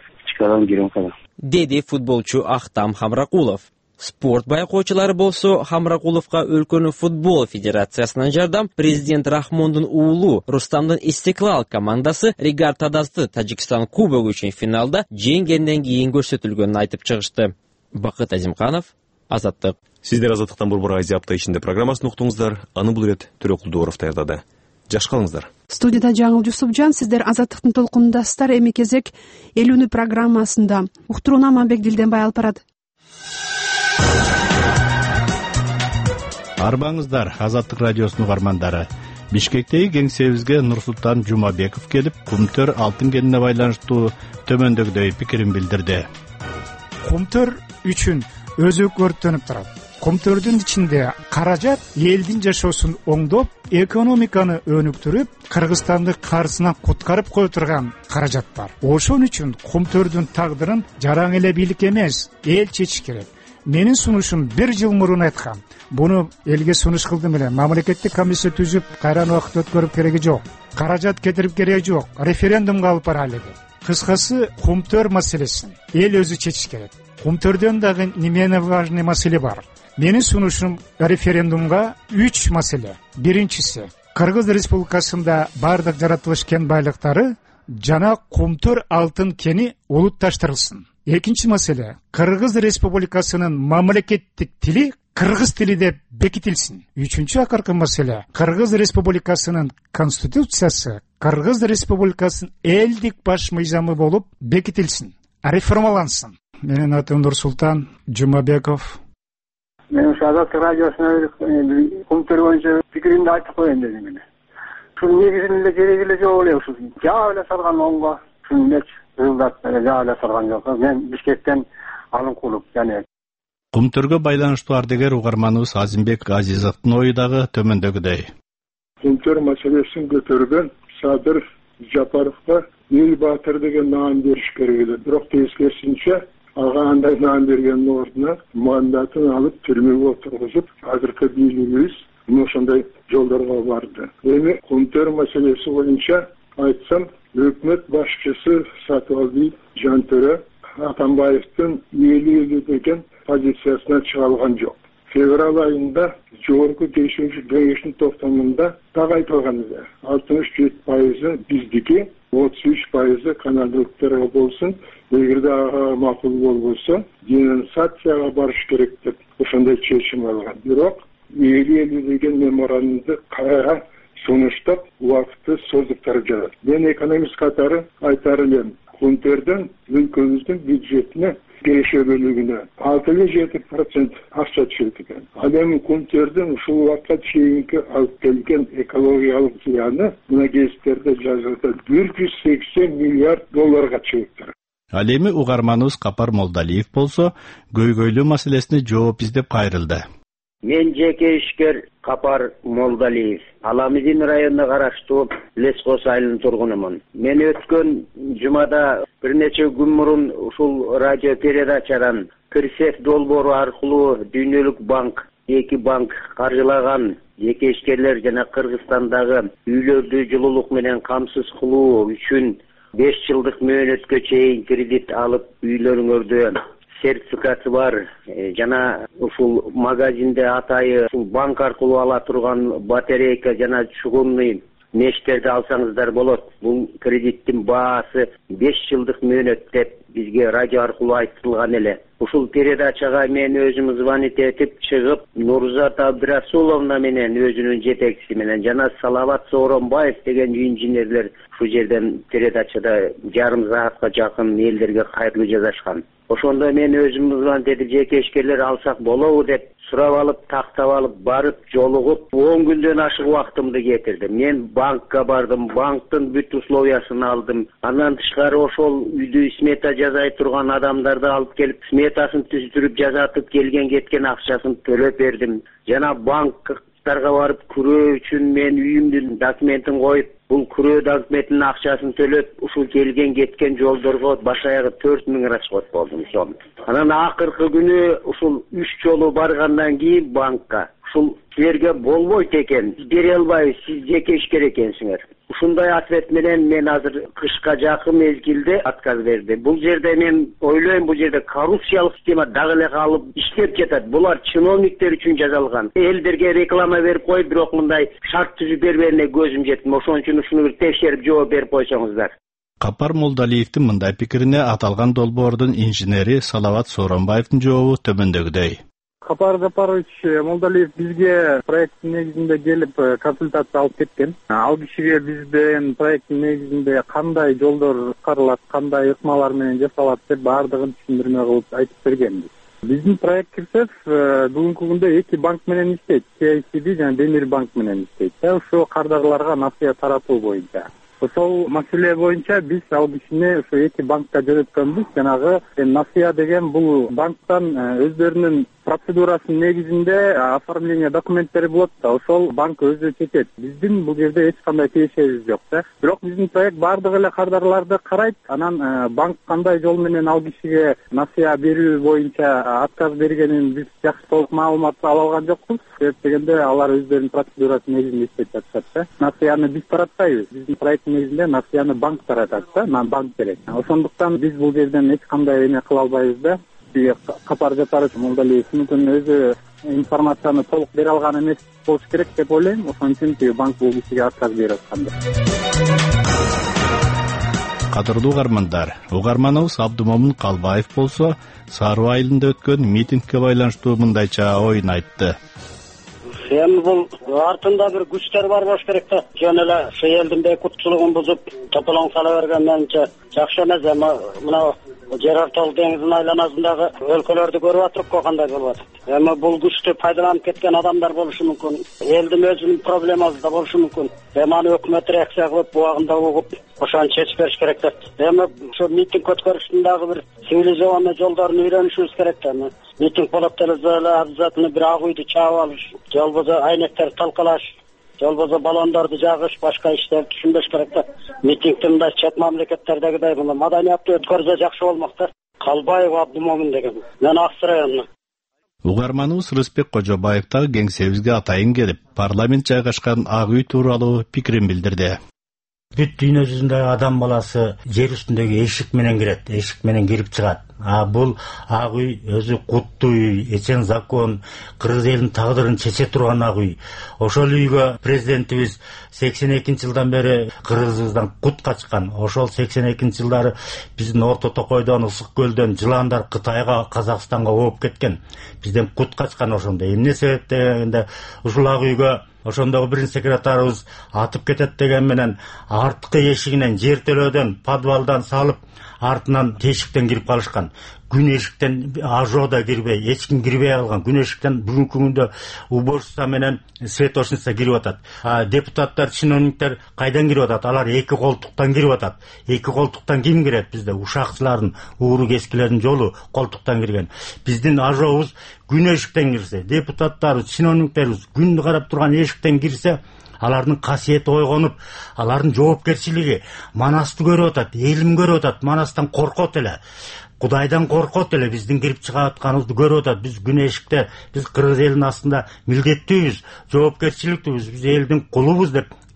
Деди футболчу Ахтам Хамракулов. Спорт байкоочулары болсо Хамракуловго өлкөнүн футбол федерациясынан жардам президент Рахмондун уулу Рустамдын Истеклал командасы Ригар Тадазды Тажикстан кубогу үчүн финалда жеңгенден кийин көрсөтүлгөнүн айтып чыгышты. Бакыт Азимканов, Азаттык. Сиздер Азаттыктан Борбор Азия апта ичинде программасын уктуңуздар. Аны бул ирет Төрөкул Дооров даярдады. Жаш калыңыздар. Студияда Жаңыл Жусупжан, сиздер Азаттыктын толкунундасыздар. Эми кезек Элүүнү программасында. Уктурууну Аманбек Дилденбай алып барат. Арбаңыздар, Азаттык радиосунун угармандары. Бишкектеги кеңсебизге Нурсултан Жумабеков келип, Кумтөр алтын кенине байланыштуу төмөндөгүдөй пикирин билдирди. Кумтөр үчүн өзөк өрттөнүп турат. Кумтөрдүн ичинде каражат элдин жашоосун оңдоп, экономиканы өнүктүрүп, Кыргызстанды карсынан куткарып кое турган каражат бар. Ошон үчүн Кумтөрдүн тагдырын жараң эле бийлик эмес, эл чечиш керек. Менин сунушум 1 жыл мурун айткан. Буну элге сунуш кылдым эле. Мамлекеттик комиссия түзүп, кайран убакыт өткөрүп кереги жок. Каражат кетирип кереги жок. Референдумга алып баралы деп. Кыскасы, Кумтөр маселесин эл өзү чечиш керек. Кумтөрдөн дагы немени важный маселе бар. Менин сунушум референдумга 3 маселе. Биринчиси, Кыргыз Республикасында бардык жаратылыш кен байлыктары жана Кумтөр алтын кени улутташтырылсын. Экинчи маселе, Кыргыз Республикасынын мамлекеттик тили кыргыз тили деп бекитилсин. Үчүнчү акыркы маселе, Кыргыз Республикасынын конституциясы Кыргыз Республикасынын элдик баш мыйзамы болуп бекитилсин, реформалансын. Менин атым Нурсултан Жумабеков. Мен Азаттык радиосуна Кумтөр боюнча пикиримди айтып коеюн дедим. Ушунун негизинде кереги эле жок эле ушул. Жаа эле салган оңго. Ушунун мен Бишкектен алын кулуп жана Кумтөргө байланыштуу ардегер угарманыбыз Азимбек Азизовдун ою дагы төмөндөгүдөй. Кумтөр маселесин көтөргөн Садыр Жапаровго эл баатыр деген наам бериш керек эле. Бирок тескерисинче ага андай наам бергендин ордуна мандатын алып түрмөгө отургузуп, азыркы бийлигибиз ошондой жолдорго барды. Эми Кумтөр маселеси боюнча айтсам, өкмөт башчысы Сатыбалди Жантөрө Атамбаевдин ээлүү деген позициясынан чыга алган жок. Февраль айында жогорку кеңештин токтомунда так айтылган эле. 67% биздики, 33% канадалыктарга болсун. Эгерде ага макул болбосо, денонсацияга барыш керек деп ошондой чечим алган. Бирок ээлүү деген меморандумду кайра сунуштап, убакытты созуктарып жатат. Мен экономист катары айтар элем, Кумтөрдөн өлкөбүздүн бюджетине киреше бөлүгүнө 6-7% акча түшөт экен. Ал эми Кумтөрдүн ушул убакка чейинки алып келген экологиялык зыяны мына гезиттерде жазылды 180 миллиард долларга чыгыптыр. Ал эми угарманыбыз Капар Молдалиев болсо, көйгөйлүү маселесине жооп издеп кайрылды. Мен жеке ишкер Капар Молдалиев. Аламидин районуна караштуу Лескос айылынын тургунумун. Мен өткөн жумада бир нече күн мурун ушул радио передачадан Кырсев долбоору аркылуу Дүйнөлүк банк, 2 банк каржылаган жеке ишкерлер жана Кыргызстандагы үйлөрдү жылуулук менен камсыз кылуу үчүн 5 жылдык мөөнөткө чейин кредит алып үйлөрүңөрдү сертификаты бар жана ушул магазинде атайы ушул банк аркылуу ала турган батарейка жана чугунный мештерди алсаңыздар болот. Бул кредиттин баасы 5 жылдык мөөнөт деп бизге радио аркылуу айтылган эле. Ушул передачага мен өзүм звонить этип чыгып, Нурзат Абдрасуловна менен өзүнүн жетекчиси менен жана Салават Сооронбаев деген инженерлер ушул жерден передачада жарым саатка жакын элдерге кайрылуу жасашкан. Ошондо мен өзүм звонить этип жеке ишкерлер алсак болобу деп сурап алып, тактап алып, барып жолугуп 10 күндөн ашык убактымды кетирдим. Мен банкка бардым, банктын бүт условиясын алдым. Андан тышкары ошол үйдү смета жасай турган адамдарды алып келип, сметасын түзүтүрүп жасатып келген кеткен акчасын төлөп бердим. Жана банктарга барып күрөө үчүн мен үйүмдүн документин коюп, бул күрөө документинин акчасын төлөп, ушул келген кеткен жолдорго баш аягы 4000 расход болдум сом. Анан акыркы күнү ушул 3 жолу баргандан кийин банкка ушул силерге болбойт экен, бере албайбыз, сиз жеке ишкер экенсиңер. Ушундай ответ менен мен азыр кышка жакын мезгилде отказ бердим. Бул жерде мен ойлойм, бул жерде коррупциялык система дагы эле калып иштеп жатат. Булар чиновниктер үчүн жасалган. Элдерге реклама берип коюп, бирок мындай шарт түзүп берберине көзүм жетти. Ошон үчүн ушуну бир текшерип жооп берип койсоңуздар. Капар Молдалиевдин мындай пикирине аталган долбоордун инженери Салават Сооронбаевдин жообу төмөндөгүдөй. Капар Жапарович Молдалиев бизге проекттин негизинде келип консультация алып кеткен. Ал кишиге бизден проекттин негизинде кандай жолдор кыскарылат, кандай ыкмалар менен жасалат деп баардыгын түшүндүрмө кылып айтып бергенбиз. Биздин проект Кирсев бүгүнкү күндө 2 банк менен иштейт. KCB жана Демир банк менен иштейт. Ошо кардарларга насыя таратуу боюнча. Ошол маселе боюнча биз ал кишини ошо 2 банкка жөнөткөнбүз. Жанагы насыя деген бул банктан өздөрүнүн процедурасынын негизинде оформление документтери болот да, ошол банк өзү чечет. Биздин бул жерде эч кандай тиешебиз жок да. Бирок биздин проект бардык эле кардарларды карайт. Анан банк кандай жол менен ал кишиге насыя берүү боюнча отказ бергенин биз жакшы толук маалымат ала алган жокпуз. Себеп дегенде алар өздөрүнүн процедурасынын негизинде иштеп жатышат да. Насыяны биз таратпайбыз. Биздин проекттин негизинде насыяны банк таратат да, банк берет. Ошондуктан биз бул жерден эч кандай эме кыла албайбыз да. Капар Жапарович Молдалиев мүмкүн өзү информацияны толук бере алган эмес болуш керек деп ойлойм. Ошон үчүн банк бул кишиге отказ берип аткандыр. Кадырлуу угармандар, угарманыбыз Абдумомун Калбаев болсо, Саруу айылында өткөн митингге байланыштуу мындайча оюн айтты. Эми бул артында бир күчтөр бар болуш керек да. Жөн эле ошо элдин бейкуттуулугун бузуп, тополоң сала берген менимче жакшы эмес. Эми мына жер ортолук деңиздин айланасындагы өлкөлөрдү көрүп атырык го кандай болуп атат. Эми бул күчтү пайдаланып кеткен адамдар болушу мүмкүн. Элдин өзүнүн проблемасы да болушу мүмкүн. Эми аны өкмөт реакция кылып, убагында угуп, ошону чечип бериш керек да. Эми ошо митинг өткөрүштүн дагы бир цивилизованный жолдорун үйрөнүшүбүз керек да. Митинг болуп эле обязательно бир ак үйдү чаап алыш, же болбосо айнектерди талкалаш, же болбосо баллондорду жагыш, башка иштерди түшүнбөш керек да. Митингти мындай чет мамлекеттердегидей мына маданияттуу өткөрсө жакшы болмок да. Калбаев Абдумомун деген. Мен Аксу районунан. Угарманыбыз Рыспек Кожобаев дагы кеңсебизге атайын келип, парламент жайгашкан ак үй тууралуу пикирин билдирди. Бүт дүйнө жүзүндөгү адам баласы жер үстүндөгү эшик менен кирет, эшик менен кирип чыгат. Бул ак үй өзү куттуу үй, эчен закон, кыргыз элинин тагдырын чече турган ак үй. Ошол үйгө президентибиз 82-жылдан бери кыргызыбыздан кут качкан. Ошол 82-жылдары биздин Орто Токойдон, Ысык көлдөн жыландар Кытайга, Казакстанга ооп кеткен. Бизден кут качкан ошондо. Эмне себеп дегенде ушул ак үйгө ошондогу биринчи секретарыбыз атып кетет деген менен арткы эшигинен жертөлөөдөн, подвалдан салып, артынан тешиктен кирип калышкан. Күн эшиктен ажода кирбей, эч ким кирбей калган. Күн эшиктен бүгүнкү күндө уборщица менен светошница кирип атат. Депутаттар, чиновниктер кайдан кирип атат? Алар эки колтуктан кирип атат. Эки колтуктан ким кирет bizde? Ушакчылардын, ууру кескилердин жолу колтуктан кирген. Биздин ажобуз күн эшиктен кирсе, депутаттар, чиновниктерибиз күн карап турган эшиктен кирсе, алардын касиети ойгонуп, алардын жоопкерчилиги Манасты көрүп атат, элим көрүп атат, Манастан коркот эле. Кудайдан коркот эле биздин кирип чыгып атканыбызды көрүп атат. Биз күн эшикте, биз кыргыз элинин астында милдеттүүбүз, жоопкерчиликтүүбүз, биз элдин кулубуз деп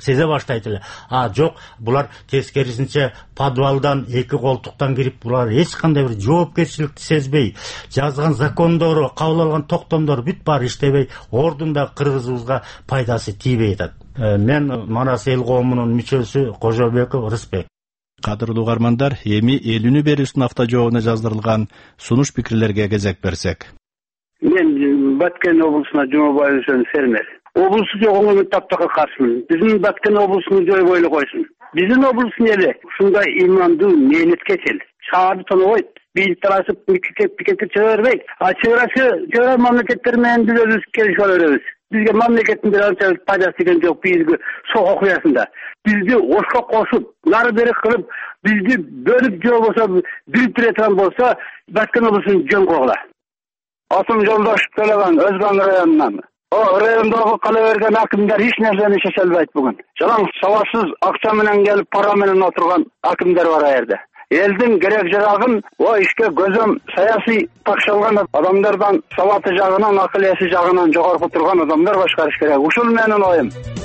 сезе баштайт эле. Жок, булар тескерисинче подвалдан, эки колтуктан кирип, булар эч кандай бир жоопкерчиликти сезбей, жазган закондору, кабыл алган токтомдор бүт баары иштебей, ордунда кыргызыбызга пайдасы тийбей атат. Мен Манас эл коомунун мүчөсү Кожобеков Рысбек. Кадырлуу угармандар, эми элүүнү берүүсүнүн автожообуна жаздырылган сунуш пикирлерге кезек берсек. Мен Баткен облусуна Жумабаев фермер. Облусту жогоңун таптакка каршымын. Биздин Баткен облусун жойбой эле койсун. Биздин облустун эли ушундай имандуу мээнеткечил. Шаарды тонобойт. Биз талашып пикетке чыга бербейт. Чыгара мамлекеттер менен биз өзүбүз келишип ала беребиз. Бизге мамлекеттин бир анча пайдасы деген жок. Бизге сок окуясында. Бизди ошко кошуп, нары бери кылып, бизди бөлүп же болбосо бириктире турган болсо, Баткен облусун жөн койгула. Атым Жолдош Төлөгөн, Өзгөн районунан. Райондогу кала берген акимдер эч нерсени чече албайт бүгүн. Жалаң сабатсыз акча менен келип, пара менен отурган акимдер бар аерде. Элдин керек жарагын ишке көзөм саясий такшалган адамдардан, сабаты жагынан, акыл эси жагынан жогорку турган адамдар башкарыш керек. Ушул менин оюм.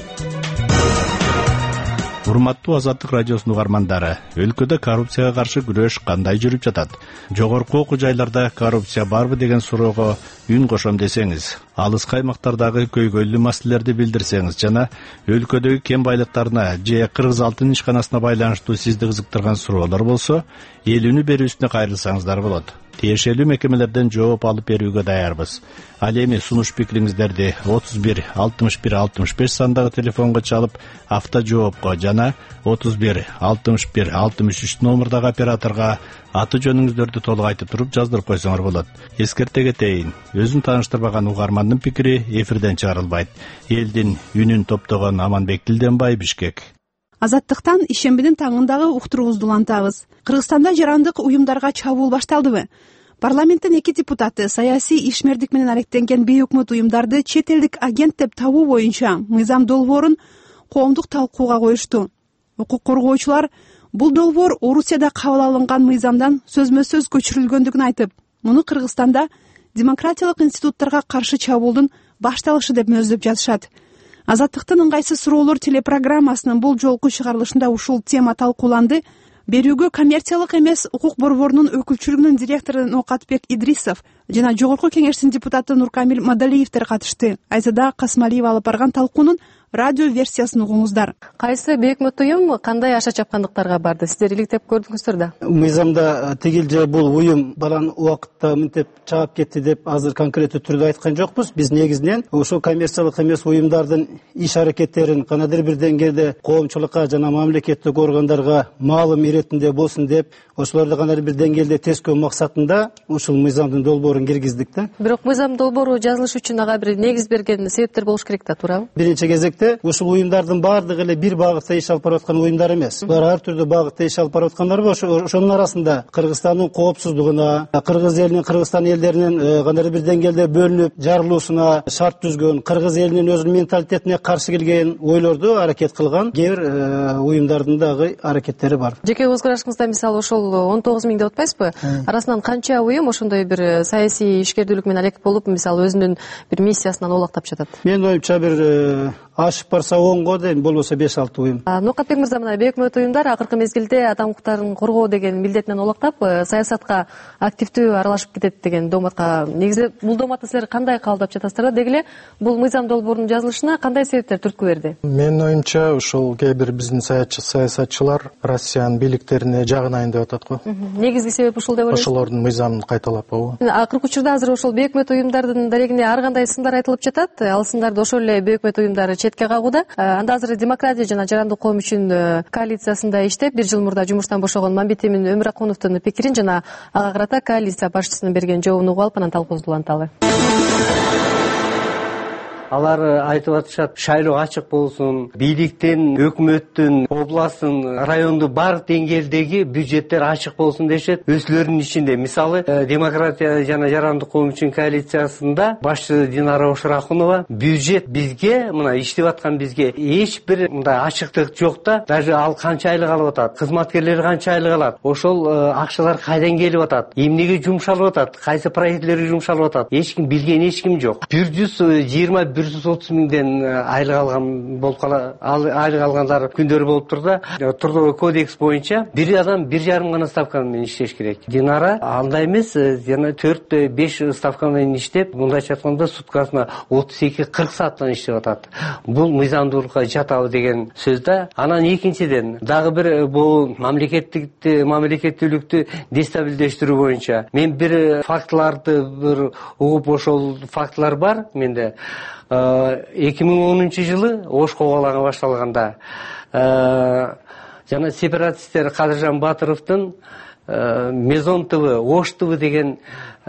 Урматтуу Азаттык радиосунун угармандары, өлкөдө коррупцияга каршы күрөш кандай жүрүп жатат? Жогорку окуу жайларда коррупция барбы деген суроого үн кошом десеңиз, алыс аймактардагы көйгөйлүү маселелерди билдирсеңиз жана өлкөдөгү кен байлыктарына же Кыргыз алтын ишканасына байланыштуу сизди кызыктырган суроолор болсо, элүүнү берүүсүнө кайрылсаңыздар болот. Тиешелүү мекемелерден жооп алып берүүгө даярбыз. Ал эми сунуш пикириңиздерди 31 61 65 сандагы телефонго чалып, автожоопко жана 31 61 63 номердагы операторго аты жөнүңүздөрдү толук айтып туруп жаздырып койсоңор болот. Эскерте кетейин, өзүн тааныштырбаган угармандын пикири эфирден чыгарылбайт. Элдин үнүн топтогон Аманбек Тилденбай, Бишкек. Азаттыктан ишембинин таңындагы уктуруубузду улантабыз. Кыргызстанда жарандык уюмдарга чабуул башталдыбы? Парламенттин 2 депутаты саясий ишмердик менен алектенген бейөкмөт уюмдарды чет элдик агент деп табуу боюнча мыйзам долбоорун коомдук талкууга коюшту. Укук коргоочулар бул долбоор Орусияда кабыл алынган мыйзамдан сөзмө-сөз көчүрүлгөндүгүн айтып, муну Кыргызстанда демократиялык институттарга каршы чабуулдун башталышы деп мөөздөп жатышат. Азаттыктын ыңгайсыз суроолор телепрограммасынын бул жолку чыгарылышында ушул тема талкууланды. Берүүгө коммерциялык эмес укук борборунун өкүлчүлүгүнүн директору Ноокатбек Идрисов жана Жогорку кеңештин депутаты Нуркамил Мадалиевдер катышты. Айзада Касмалиева алып барган талкуунун радио версиясын угуңуздар. Кайсы бейөкмөт уюм кандай аша чапкандыктарга барды? Сиздер иликтеп көрдүңүздөр да? Мыйзамда тигил же бул уюм балан убакытта мынтип чаап кетти деп азыр конкреттүү түрдө айткан жокпуз. Биз негизинен ушул коммерциялык эмес уюмдардын иш аракеттерин кандайдыр бир деңгээлде коомчулукка жана мамлекеттик органдарга маалым иретинде болсун деп, ошолорду кандайдыр бир деңгээлде тескөө максатында ушул мыйзамдын долбоорун киргиздик да. Бирок мыйзам долбоору жазылыш үчүн ага бир негиз берген себептер болуш керек да, туурабы? Биринчи кезекте ушул уюмдардын баардыгы эле бир багытта иш алып барып аткан уюмдар эмес. Булар ар түрдүү багытта иш алып барып аткандар бар. Ошонун арасында Кыргызстандын коопсуздугуна, Кыргыз элинин, Кыргызстан элдеринин кандайдыр бир деңгээлде бөлүнүп жарылуусуна шарт түзгөн, Кыргыз элинин өзүнүн менталитетине каршы келген ойлорду аракет кылган кээ бир уюмдардын дагы аракеттери бар. Жеке көз карашыңызда мисалы ошол 19 миң деп атпайсызбы? Арасынан канча уюм ошондой бир саясий ишкердүүлүк менен алек болуп, мисалы өзүнүн бир миссиясынан олактап жатат? Менин оюмча бир ашып барса 10го дейин, болбосо 5-6 уюм. Ноокатбек мырза, мына бейөкмөт уюмдар акыркы мезгилде адам укуктарын коргоо деген милдетинен олактап, саясатка активдүү аралашып кетет деген дооматка. Негизи бул дооматты силер кандай кабылдап жатасыздар? Деги эле бул мыйзам долбоорунун жазылышына кандай себептер түрткү берди? Менин оюмча ушул кээ бир биздин саясатчылар Россиянын бийликтерине жагынайын деп атат го. Негизги себеп ушул деп ойлойсузбу? Ошолордун мыйзамын кайталапабы? Акыркы учурда азыр ошол бейөкмөт уюмдардын дарегине ар кандай сындар айтылып жатат. Ал сындарды ошол эле бейөкмөт уюмдар четке кагууда. Анда азыр демократия жана жарандык коом үчүн коалициясында иштеп, 1 жыл мурда жумуштан бошогон Мамбетемин Өмүракуновдун пикирин жана ага карата коалиция башчысынын берген жообун угуп алып, анан талкуубузду уланталы. Алар айтып атышат, шайлоо ачык болсун, бийликтин, өкмөттүн, областтын, райондун баардык деңгээлдеги бюджеттер ачык болсун дешет. Өзүлөрүнүн ичинде, мисалы, демократия жана жарандык коом үчүн коалициясында башчы Динара Ошрахунова бюджет бизге, мына иштеп аткан бизге эч бир мындай ачыктык жок да. Даже ал канча айлык алып атат, кызматкерлер канча айлык алат, ошол акчалар кайдан келип атат, эмнеге жумшалып атат, кайсы проектлерге жумшалып атат, эч ким билген, эч ким жок. 125 130 миңден айлык алган болуп айлык алгандар күндөрү болуп тур да. Трудовой кодекс боюнча бир адам 1,5 гана ставка менен иштеш керек. Динара андай эмес, жана 4-5 ставка менен иштеп, мындайча айтканда суткасына 32-40 сааттан иштеп атат. Бул мыйзамдуулукка жатабы деген сөз да. Анан экинчиден дагы бир бул мамлекеттүүлүктү дестабилдештирүү боюнча мен бир фактыларды бир угуп, ошол фактылар бар менде. 2010-жылы Ош кобалаңы башталганда жана сепаратисттер Кадыржан Батыровдун Мезон ТВ, Ош ТВ деген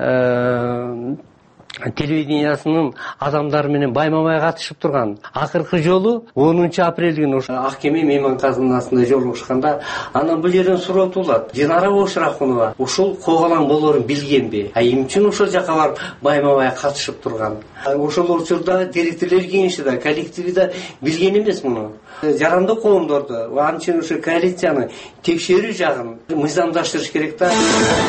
телевидениясынын адамдары менен байма-бай катышып турган. Акыркы жолу 10 апрель күнү ошо ак кеме мейманканасында жолугушканда анан бул жерден суротулат. Динара Ошрахунова ушул кобалаң болоорун билгенби? Эмне үчүн ошол жака барып байма-бай катышып турган? Ошол учурда директорлор кеңеши да, коллективи да билген эмес муну. Жарандык коомдорду, анча ошо коалицияны текшерүү жагын мыйзамдаштырыш керек да.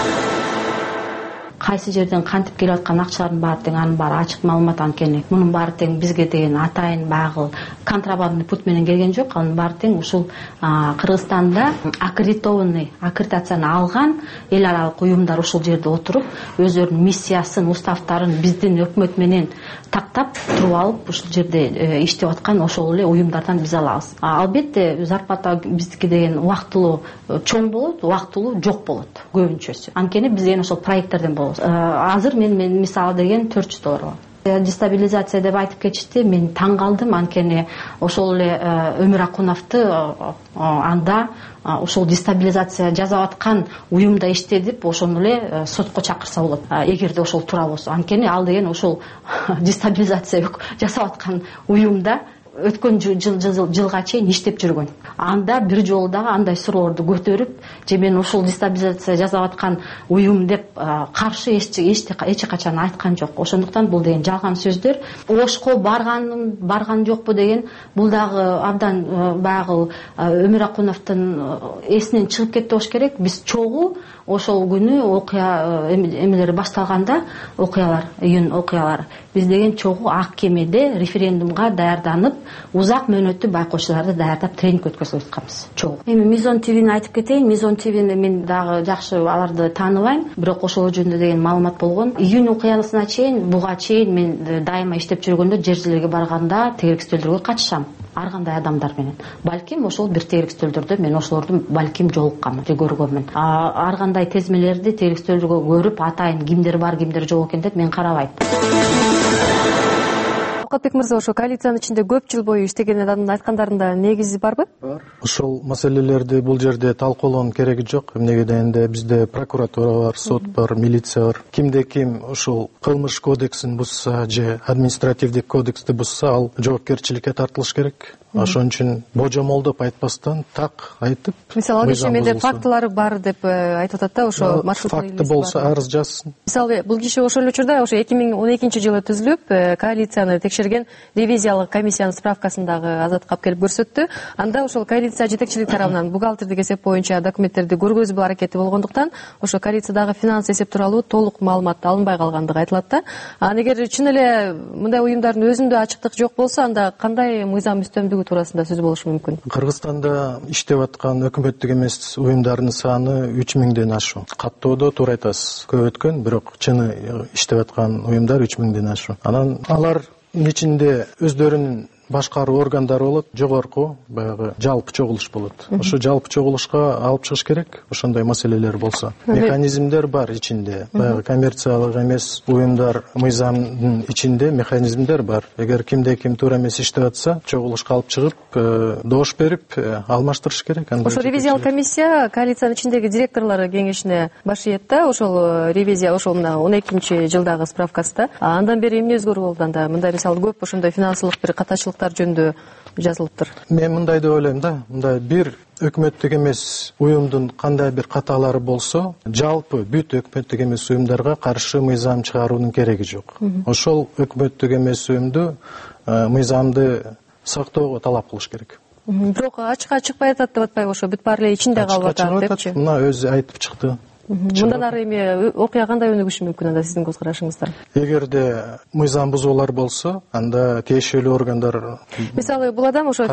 Кайсы жерден кантип келип аткан акчалардын баары тең анын баары ачык маалымат анткени. Мунун баары тең бизге деген атайын багыл контрабандный путь менен келген жок. Анын баары тең ушул Кыргызстанда аккредитацияны алган эл аралык уюмдар ушул жерде отуруп, өздөрүнүн миссиясын, уставтарын биздин өкмөт менен тактап туруп алып, ушул жерде иштеп аткан ошол эле уюмдардан биз алабыз. Албетте зарплата биздики деген убактылуу чоң болот, убактылуу жок болот көбүнчөсү. Анткени биз деген ошол проекттерден болот. Азыр мен мисалы деген $400 бар. Дестабилизация деп айтып кетишти. Мен таң калдым, анткени ошол эле Өмүр Акуновду анда ошол дестабилизация жасап аткан уюмда иштедип, ошону эле сотко чакырса болот. Эгерде ошол туура болсо. Анткени ал деген ошол дестабилизация жасап аткан уюмда өткөн жылга чейин иштеп жүргөн. Анда бир жолу дагы андай суроолорду көтөрүп, же мен ошол дестабилизация жасап аткан уюм деп каршы эч качан айткан жок. Ошондуктан бул деген жалган сөздөр. Ошко барган жокпу деген бул дагы абдан багыл Өмүр Акуновдун эсинен чыгып кетти болуш керек. Биз чогуу ошол күнү окуя эмелери башталганда, июнь окуялары, биз деген чогуу ак кемеде референдумга даярданып, узак мөөнөттүү байкоочуларды даярдап тренинг өткөзүп атканбыз. Чогуу. Эми Мезон ТВни айтып кетейин. Мезон ТВни мен дагы жакшы аларды тааныбайм, бирок ошол жөнүндө деген маалымат болгон. Июнь окуясына чейин, буга чейин мен дайыма иштеп жүргөндө жер жилерге барганда тегерекстөөлдөргө катышам. Ар кандай адамдар менен. Балким ошол бир тегерекстөөлдөрдө мен ошолорду балким жолукканмын, же көргөнмүн. Ар кандай тезмелерди тегерекстөөлдөргө көрүп, атайын кимдер бар, кимдер жок экен деп мен карабайм. Шавкатбек мырза, ошо коалициянын ичинде көп жыл бою иштеген адамдын айткандарында негизи барбы? Бар. Ошол маселелерди бул жерде талкуулоонун кереги жок. Эмнеге дегенде бизде прокуратура бар, сот бар, милиция бар. Кимде ким ошол кылмыш кодексин бузса же административдик кодексти бузса, ал жоопкерчиликке тартылыш керек. Ошон үчүн божомолдоп айтпастан так айтып, мисалы ал киши менде фактылары бар деп айтып атат да, ошо маршруттар факты болсо арыз жазсын. Мисалы бул киши ошол эле учурда ошо 2012-жылы түзүлүп, коалицияны текшерген ревизиялык комиссиянын справкасын дагы Азатка алып келип көрсөттү. Анда ошол коалиция жетекчилиги тарабынан бухгалтердик эсеп боюнча документтерди көргөзүү аракети болгондуктан, ошо коалициядагы финанс эсеп тууралуу толук маалымат алынбай калгандыгы айтылат да. Анан эгер чын эле мындай уюмдардын өзүндө ачыктык жок болсо, анда кандай мыйзам үстөмдүгү туурасында сөз болушу мүмкүн? Кыргызстанда иштеп аткан өкмөттүк эмес уюмдардын саны 3000ден ашу. Каттоодо туура айтасыз, көп өткөн, бирок чыны иштеп аткан уюмдар 3000ден ашу. Анан алар ичинде өздөрүнүн башкаруу органдары болот, жогорку баягы жалпы чогулуш болот. Ошо жалпы чогулушка алып чыгыш керек. Ошондой маселелер болсо. Механизмдер бар ичинде. Баягы коммерциялык эмес уюмдар мыйзамдын ичинде механизмдер бар. Эгер кимде ким туура эмес иштеп атса, чогулушка алып чыгып, добуш берип, алмаштырыш керек. Ошо ревизиялык комиссия коалициянын ичиндеги директорлор кеңешине баш ийет да, ошол ревизия, ошол мына 12-жылдагы справкасы. Андан бери эмне өзгөрүү болду анда? Мындай мисалы көп ошондой финансылык бир катачылык жөнүндө жазылыптыр. Мен мындай деп ойлойм да, мындай бир өкмөттүк эмес уюмдун кандай бир каталары болсо, жалпы бүт өкмөттүк эмес уюмдарга каршы мыйзам чыгаруунун кереги жок. Ошол өкмөттүк эмес уюмду мыйзамды сактоого талап кылыш керек. Бирок ачыкка чыкпай атат деп атпайбы, ошо бүт баары эле ичинде калып атат депчи. Мына өзү айтып чыкты. Мындан ары эми окуя кандай өнүгүшү мүмкүн анда сиздин көз карашыңызда? Эгерде мыйзам бузуулар болсо, анда тиешелүү органдар мисалы бул адам ошо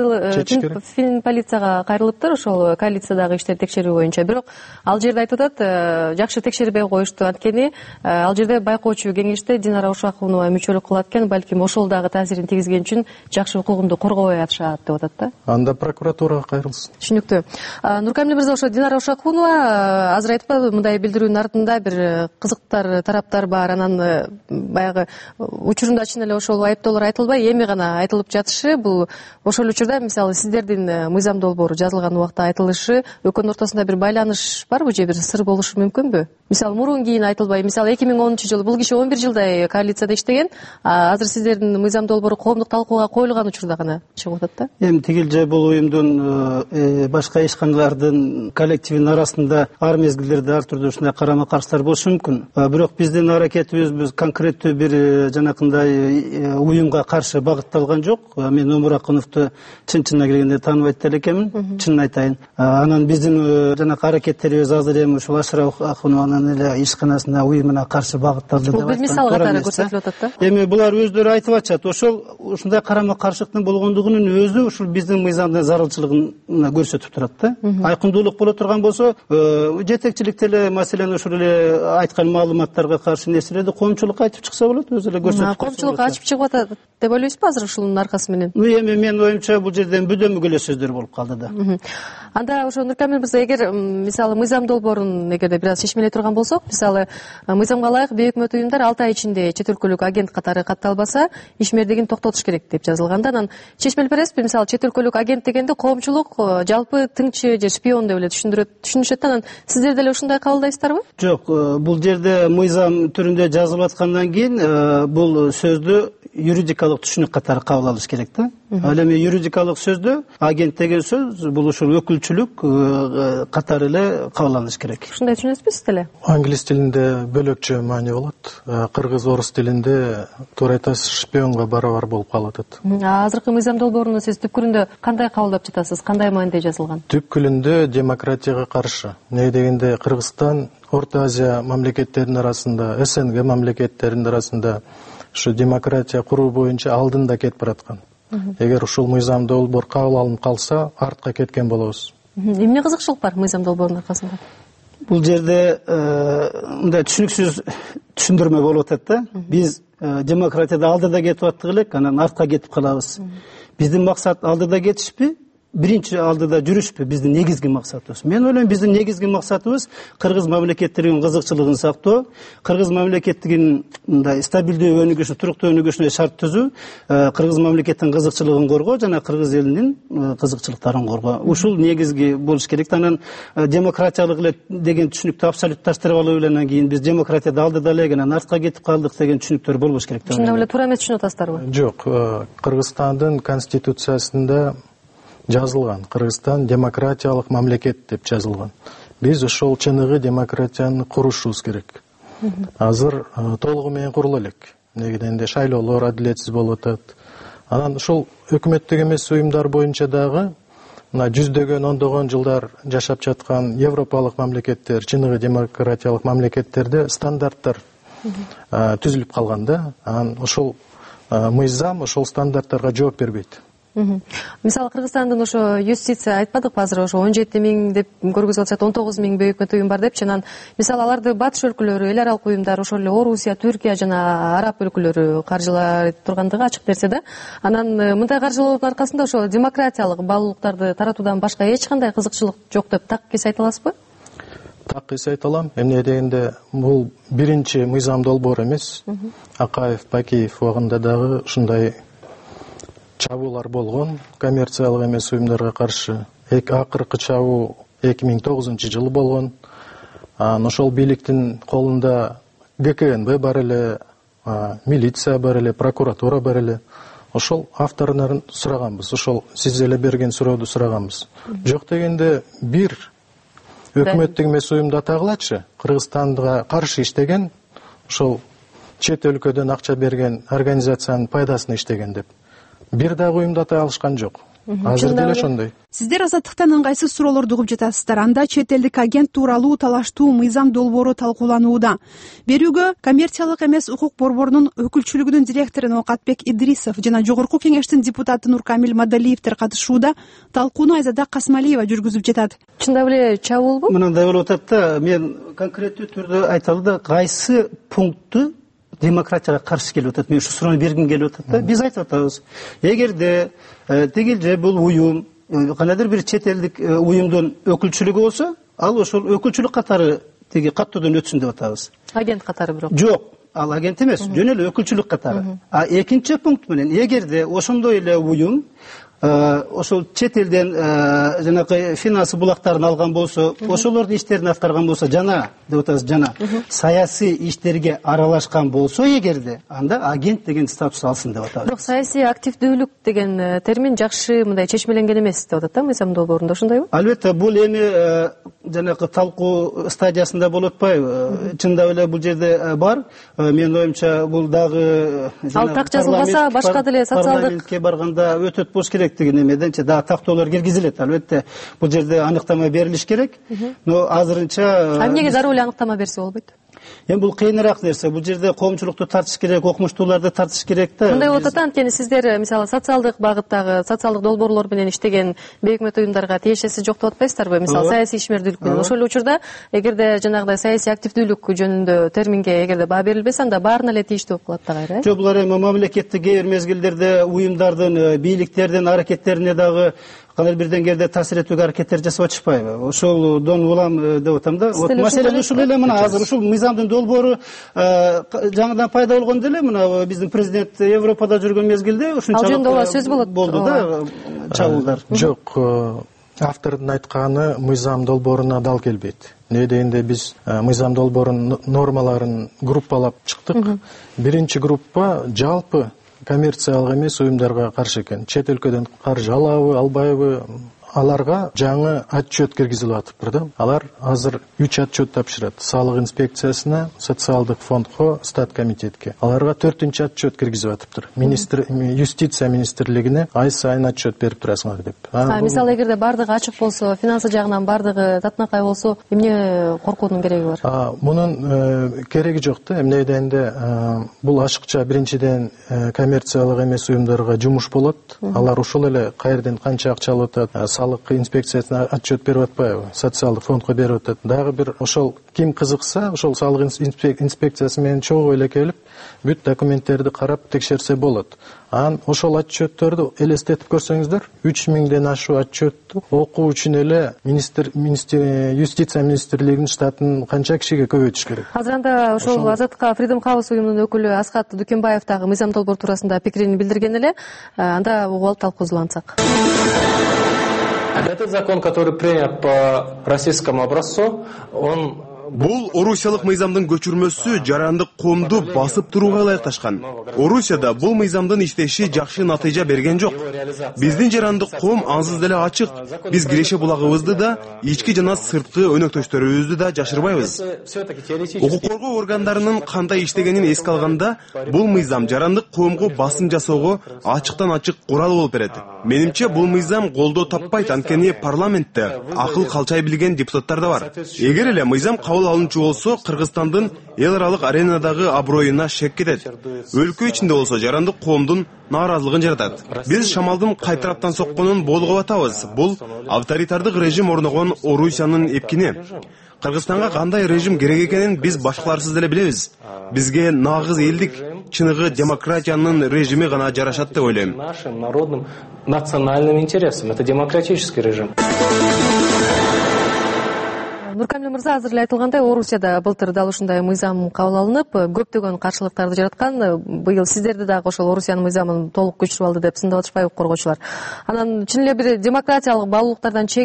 фин полицияга кайрылыптыр, ошол коалициядагы иштерди текшерүү боюнча. Бирок ал жерде айтып атат, жакшы текшербей коюшту, анткени ал жерде байкоочу кеңеште Динара Ушакунова мүчөлүк кылат экен, балким ошол дагы таасирин тийгизген үчүн жакшы укугумду коргобой атышат деп атат да. Анда прокуратурага кайрылсын. Түшүнүктүү. Нуркамил мырза, ошо Динара Ушакунова азыр айтпады, мындай билдирүүнүн артында бир кызыктар тараптар бар, анан баягы учурунда чын эле ошол айыптоолор айтылбай эми гана айтылып жатышы, бул ошол учурда мисалы сиздердин мыйзам долбоору жазылган убакта айтылышы, экөөнүн ортосунда бир байланыш барбы же бир сыр болушу мүмкүнбү? Мисалы мурун кийин айтылбай, мисалы 2010-жылы бул киши 11 жылдай коалицияда иштеген, азыр сиздердин мыйзам долбоору коомдук талкууга коюлган учурда гана чыгып атат да. Эми тигил же бул уюмдун башка ишканалардын коллективинин арасында ар мезгилдерде ар түрдүү ушундай карама каршылар болушу мүмкүн. Бирок биздин аракетибиз конкреттүү бир жанакындай уюмга каршы багытталган жок. Мен Өмүр Акуновду чын-чынына келгенде тааныбайт деле экенмин, чынын айтайын. Анан биздин жанакы аракеттерибиз азыр эми ушул Ашраф Акунованын эле ишканасына уюмуна каршы багытталды деп бул бир мисал катары көрсөтүлүп атат да. Эми булар өздөрү айтып атышат, ошол ушундай карама каршылыктын болгондугунун өзү ушул биздин мыйзамдын зарылчылыгын көрсөтүп турат да. Айкындуулук боло турган болсо, жетекчилик деле маселени ушул эле айткан маалыматтарга каршы нерселерди коомчулукка айтып чыкса болот, өзү эле көрсөтүп. Коомчулукка ачып чыгып атат деп ойлойсузбу азыр ушунун аркасы менен? Эми менин оюмча бул жерден бүдөмүк эле сөздөр болуп калды да. Анда ошо Нуркамил мырза, эгер мисалы мыйзам долбоорун эгерде бир аз чечмелей турган болсок, мисалы мыйзамга ылайык бейөкмөт уюмдар 6 ай ичинде чет өлкөлүк агент катары катталбаса ишмердигин токтотуш керек деп жазылган да. Анан чечмелеп бересизби? Мисалы чет өлкөлүк агент дегенде коомчулук жалпы тыңчы же шпион деп эле түшүнүшөт. Анан сиздер деле ушундай кабылдайсыздарбы? Жок, бул жерде мыйзам түрүндө жазылып аткандан кийин бул сөздү юридикалык түшүнүк катары кабыл алыш керек да. Ал эми юридикалык сөздө агент деген сөз бул ушул өкүлчүлүк катары эле кабыл алыш керек. Ушундай түшүнөсүзбү сиз деле? Англис тилинде бөлөкчө маани болот. Кыргыз, орус тилинде туура айтасыз, шпионго барабар болуп калып атат. Азыркы мыйзам долбооруну сиз түпкүрүндө кандай кабылдап жатасыз? Кандай мааниде жазылган? Түпкүрүндө демократияга каршы. Эмне дегенде Кыргызстан Орто Азия мамлекеттеринин арасында, СНГ мамлекеттеринин арасында ушу демократия куруу боюнча алдында кетип бараткан. Эгер ушул мыйзам долбоор кабыл алынып калса, артка кеткен болобуз. Эмне кызыкчылык бар мыйзам долбоорунун аркасында? Бул жерде мындай түшүнүксүз түшүндүрмө болуп атат да. Биз демократияда алдыда кетип аттык элек, анан артка кетип калабыз. Биздин максат алдыда кетишпи? Биринчи алдыда жүрүшпү биздин негизги максатыбыз? Мен ойлойм, биздин негизги максатыбыз кыргыз мамлекеттигинин кызыкчылыгын сактоо, кыргыз мамлекеттигинин мындай стабилдүү өнүгүшү, туруктуу өнүгүшүнө шарт түзүү, кыргыз мамлекеттин кызыкчылыгын коргоо жана кыргыз элинин кызыкчылыктарын коргоо. Ушул негизги болуш керек. Анан демократиялык эле деген түшүнүктү абсолютташтырып алып анан кийин биз демократияда алдыда элек, анан артка кетип калдык деген түшүнүктөр болбош керек. Ушундай эле туура эмес түшүнүп атасыздарбы? Жок, Кыргызстандын конституциясында жазылган. Кыргызстан демократиялык мамлекет деп жазылган. Биз ошол чыныгы демократияны курушубуз керек. Азыр толугу менен курулу элек. Негеденде шайлоолор адилетсиз болуп атат. Анан ушул өкмөттүк эмес уюмдар боюнча дагы мына жүздөгөн, ондогон жылдар жашап жаткан европалык мамлекеттер, чыныгы демократиялык мамлекеттерде стандарттар түзүлүп калган да. Анан ошол мыйзам ошол стандарттарга жооп бербейт. Мисалы Кыргызстандын ошо юстиция айтпадыкпы азыр, ошо 17 миң деп көргөзүп атышат, 19 миң бейөкмөт уюм бар депчи. Анан мисалы аларды батыш өлкөлөрү, эл аралык уюмдар, ошол эле Орусия, Түркия жана араб өлкөлөрү каржылай тургандыгы ачык нерсе да. Анан мындай каржылоодун аркасында ошо демократиялык баалуулуктарды таратуудан башка эч кандай кызыкчылык жок деп так эс айта аласызбы? Так эс айта алам. Эмне дегенде бул биринчи мыйзам долбоор эмес. Акаев, Бакиев убагында дагы ушундай чабуулар болгон, коммерциялык эмес уюмдарга каршы. Акыркы чабуу 2009-жылы болгон. Ошол бийликтин колунда ГКНБ бар эле, милиция бар эле, прокуратура бар эле. Ошол авторунан сураганбыз, ошол сиз эле берген сурооду сураганбыз. Жок дегенде бир өкмөттүк эмес уюмду атагылачы, Кыргызстанга каршы иштеген, ошол чет өлкөдөн акча берген организациянын пайдасына иштеген деп. Бир дагы уюмду атай алышкан жок. азыр деле ошондой. Сиздер Азаттыктан ыңгайсыз суроолорду угуп жатасыздар. Анда чет элдик агент тууралуу талаштуу мыйзам долбоору талкууланууда. Берүүгө коммерциялык эмес укук борборунун өкүлчүлүгүнүн директору Ноокатбек Идрисов жана Жогорку кеңештин депутаты Нуркамил Мадалиевдер катышууда. Талкууну Айзада Касмалиева жүргүзүп жатат. Чындап эле чабуулбу? Мындай болуп атат да, мен конкреттүү түрдө айталы да, кайсы пунктту демократияга каршы келип атат. Мен ушу суроону бергим келип атат да. Биз айтып атабыз. Эгерде тигил же бул уюм кандайдыр бир чет элдик уюмдун өкүлчүлүгү болсо, ал ошол өкүлчүлүк катары тиги каттоодон өтсүн деп атабыз. Агент катары бирок. Жок, ал агент эмес, жөн эле өкүлчүлүк катары. А экинчи пункт менен эгерде ошондой эле уюм ошол чет элден жанагы финансы булактарын алган болсо, ошолордун иштерин аткарган болсо, жана деп атабыз, жана саясий иштерге аралашкан болсо эгерде, анда агент деген статус алсын деп атабыз. Бирок саясий активдүүлүк деген термин жакшы мындай чечмеленген эмес деп атат да мыйзам долбоорунда, ошондойбу? Албетте, бул эми жанагы талкуу стадиясында болуп атпайбы? Чындап эле бул жерде бар. Менин оюмча бул дагы ал так жазылбаса башка деле социалдык парламентке барганда өтөт болуш керек деген эмеденчи дагы тактоолор киргизилет. Албетте, бул жерде аныктама берилиш керек. Но азырынча эмнеге зарыл эле аныктама берсе болбойт? Эми бул кыйыныраак нерсе. Бул жерде коомчулукту тартыш керек, окумуштууларды тартыш керек да. Мындай болуп атат, анткени сиздер мисалы социалдык багыттагы социалдык долбоорлор менен иштеген бейөкмөт уюмдарга тиешеси жок деп атпайсыздарбы? Мисалы саясий ишмердүүлүк менен. Ошол учурда эгерде жанагыдай саясий активдүүлүк жөнүндө терминге эгерде баа берилбесе, анда баарына эле тийиштүү болуп калат да кайра, э? Жок, булар эми мамлекеттик кээ бир мезгилдерде уюмдардын, бийликтердин аракеттерине дагы кандай бир деңгээлде таасир этүүгө аракеттер жасап атышпайбы? Ошолдон улам деп атам да. Вот маселе ушул эле, мына азыр ушул мыйзамдын долбоору жаңыдан пайда болгондо эле мына биздин президент Европада жүргөн мезгилде ушунчалык ал жөнүндө сөз болду да, чабуулдар. Жок, автордун айтканы мыйзам долбооруна дал келбейт. Эмне дегенде биз мыйзам долбоорунун нормаларын группалап чыктык. Биринчи группа жалпы коммерциялык эмес уюмдарга каршы экен. Чет өлкөдөн каржы алабы, албайбы, аларга жаңы отчет киргизилип атыптыр да. Алар азыр 3 отчет тапшырат. Салык инспекциясына, социалдык фондго, стат комитетке. Аларга 4-нчы отчет киргизип атыптыр. Юстиция министрлигине ай сайын отчет берип турасыңар деп. Мисалы эгерде бардыгы ачык болсо, финансы жагынан бардыгы татынакай болсо, эмне коркуунун кереги бар? Мунун кереги жок да. Эмне дегенде бул ашыкча биринчиден коммерциялык эмес уюмдарга жумуш болот. Алар ушул эле кайерден канча акча алып атат, салык инспекциясына отчет берип атпайбы, социалдык фондго берип атат. Дагы бир ошол ким кызыкса, ошол салык инспекциясы менен чогуу эле келип, бүт документтерди карап текшерсе болот. Ошол отчеттөрдү элестетип көрсөңүздөр, 3000ден ашуу отчетту окуу үчүн эле юстиция министрлигинин штатын канча кишиге көбөйтүш керек. Азыр анда ошол Азаттыкка Freedom House уюмунун өкүлү Аскат Дүкенбаев дагы мыйзам долбоор туурасында пикирин билдирген эле. Анда угуп алып талкуузлансак. Этот закон, который принят по российскому образцу, он Бул Орусиялык мыйзамдын көчүрмөсү жарандык коомду басып турууга ылайыкташкан. Орусияда бул мыйзамдын иштеши жакшы натыйжа берген жок. Биздин жарандык коом ансыз деле ачык. Биз киреше булагыбызды да, ички жана сырткы өнөктөштөрүбүздү да жашырбайбыз. Укук коргоо органдарынын кандай иштегенин эске алганда, бул мыйзам жарандык коомго басым жасоого ачыктан ачык курал болуп берет. Менимче бул мыйзам колдоо таппайт, анткени парламентте акыл калчай билген депутаттар да бар. Эгер эле мыйзам кабыл алынчу болсо, Кыргызстандын эл аралык аренадагы аброюна шек кетет. Өлкө ичинде болсо жарандык коомдун нааразылыгын жаратат. Биз шамалдын кай тараптан сокконун болгоп атабыз. Бул авторитардык режим орногон Орусиянын эпкини. Кыргызстанга кандай режим керек экенин биз башкаларсыз деле билебиз. Бизге нагыз элдик, чыныгы демократиянын режими гана жарашат деп ойлойм. Нашим народным национальным интересам. Это демократический режим. Нуркамил мырза, азыр эле айтылгандай, Орусияда былтыр дал ушундай мыйзам кабыл алынып, көптөгөн каршылыктарды жараткан. Быйыл сиздерди дагы ошол Орусиянын мыйзамын толук көчүрүп алды деп сындап атышпайбы коргоочулар? Анан чын эле бир демократиялык баалуулуктардан чегинип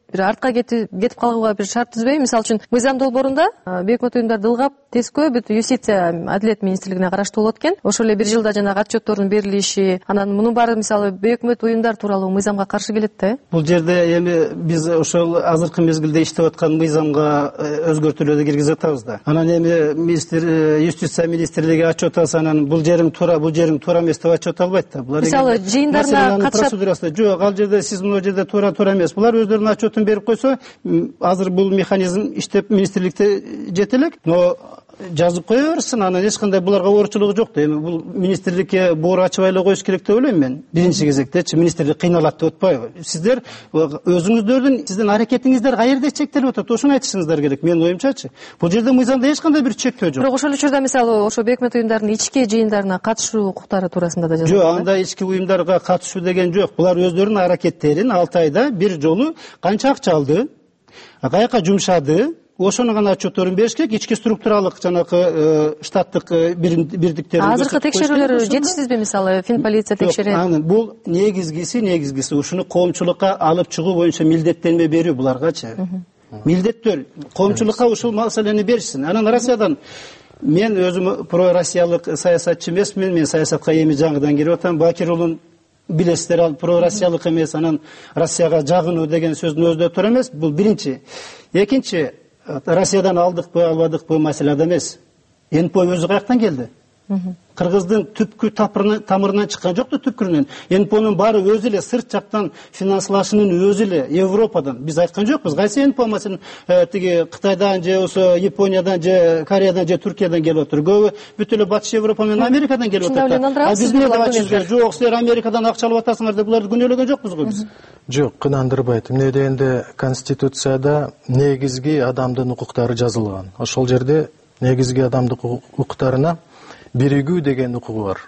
бир артка кетип калууга бир шарт түзбөйбү? Мисалы үчүн мыйзам долбоорунда бейөкмөт уюмдарды ылгап тескөө бүт юстиция адилет министрлигине караштуу болот экен. Ошол эле бир жылда жанагы отчеттордун берилиши, анан мунун баары мисалы бейөкмөт уюмдар тууралуу мыйзамга каршы келет да. Бул жерде эми биз ошол азыркы мезгилде иштеп аткан мыйзамга өзгөртүүлөрдү киргизип атабыз да. Анан эми юстиция министрлиги отчет алса, анан бул жериң туура, бул жериң туура эмес деп отчет албайт да. Булар мисалы жыйындарына процедурасы жок, ал жерде сиз мына жерде туура эмес. Булар өздөрүнүн отчетун берип койсо, азыр бул механизм иштеп министрликте жетелек, но жазып кое берсин, анан эч кандай буларга оорчулугу жок да. Эми бул министрликке боор ачыбай эле коюш керек деп ойлойм мен. Биринчи кезектечи министрлик кыйналат деп атпайбы? Сиздер өзүңүздөрдүн сиздин аракетиңиздер каерде чектелип атат? Ошону айтышыңыздар керек. Менин оюмчачы. Бул жерде мыйзамда эч кандай бир чектөө жок. Бирок ошол учурда мисалы ошо бейөкмөт уюмдардын ички жыйындарына катышуу укуктары туурасында да жазылат. Жок, анда ички уюмдарга катышуу деген жок. Булар өздөрүнүн аракеттерин 6 айда бир жолу канча акча алды, каяка жумшады, ошону гана отчетторун бериш керек. Ички структуралык жанагы штаттык бирдиктерин азыркы текшерүүлөр жетишсизби? Мисалы Финполиция текшерет. Анан бул негизгиси ушуну коомчулукка алып чыгуу боюнча милдеттенме берүү буларгачы. Милдеттөр коомчулукка ушул маселени беришсин. Анан Россиядан мен өзүм про россиялык саясатчы эмесмин. Мен саясатка эми жаңыдан кирип атам. Бакир уулун билесиздер, ал про россиялык эмес, анан Россияга жагынуу деген сөздүн өзү да туура эмес. Бул биринчи. Экинчи, Россиядан алдыкпы, албадыкпы маселеде эмес. НПО өзү каяктан келди? Кыргыздын түпкү тамырынан чыккан жокпу түпкүрүнөн. НПОнун баары өзү эле сырт жактан финансылашынын өзү эле Европадан. Биз айткан жокпуз. Кайсы НПО маселен тиги Кытайдан же ошо Япониядан же Кореядан же Түркиядан келип отур. Көбү бүт эле Батыш Европа менен Америкадан келип отур. Биз эмне деп айтышыбыз? Жок, силер Америкадан акча алып атасыңар деп буларды күнөөлөгөн жокпуз го биз. Жок, кынандырбайт. Эмне дегенде Конституцияда негизги адамдын укуктары жазылган. Ошол жерде негизги адамдын укуктарына биригүү деген укугу бар.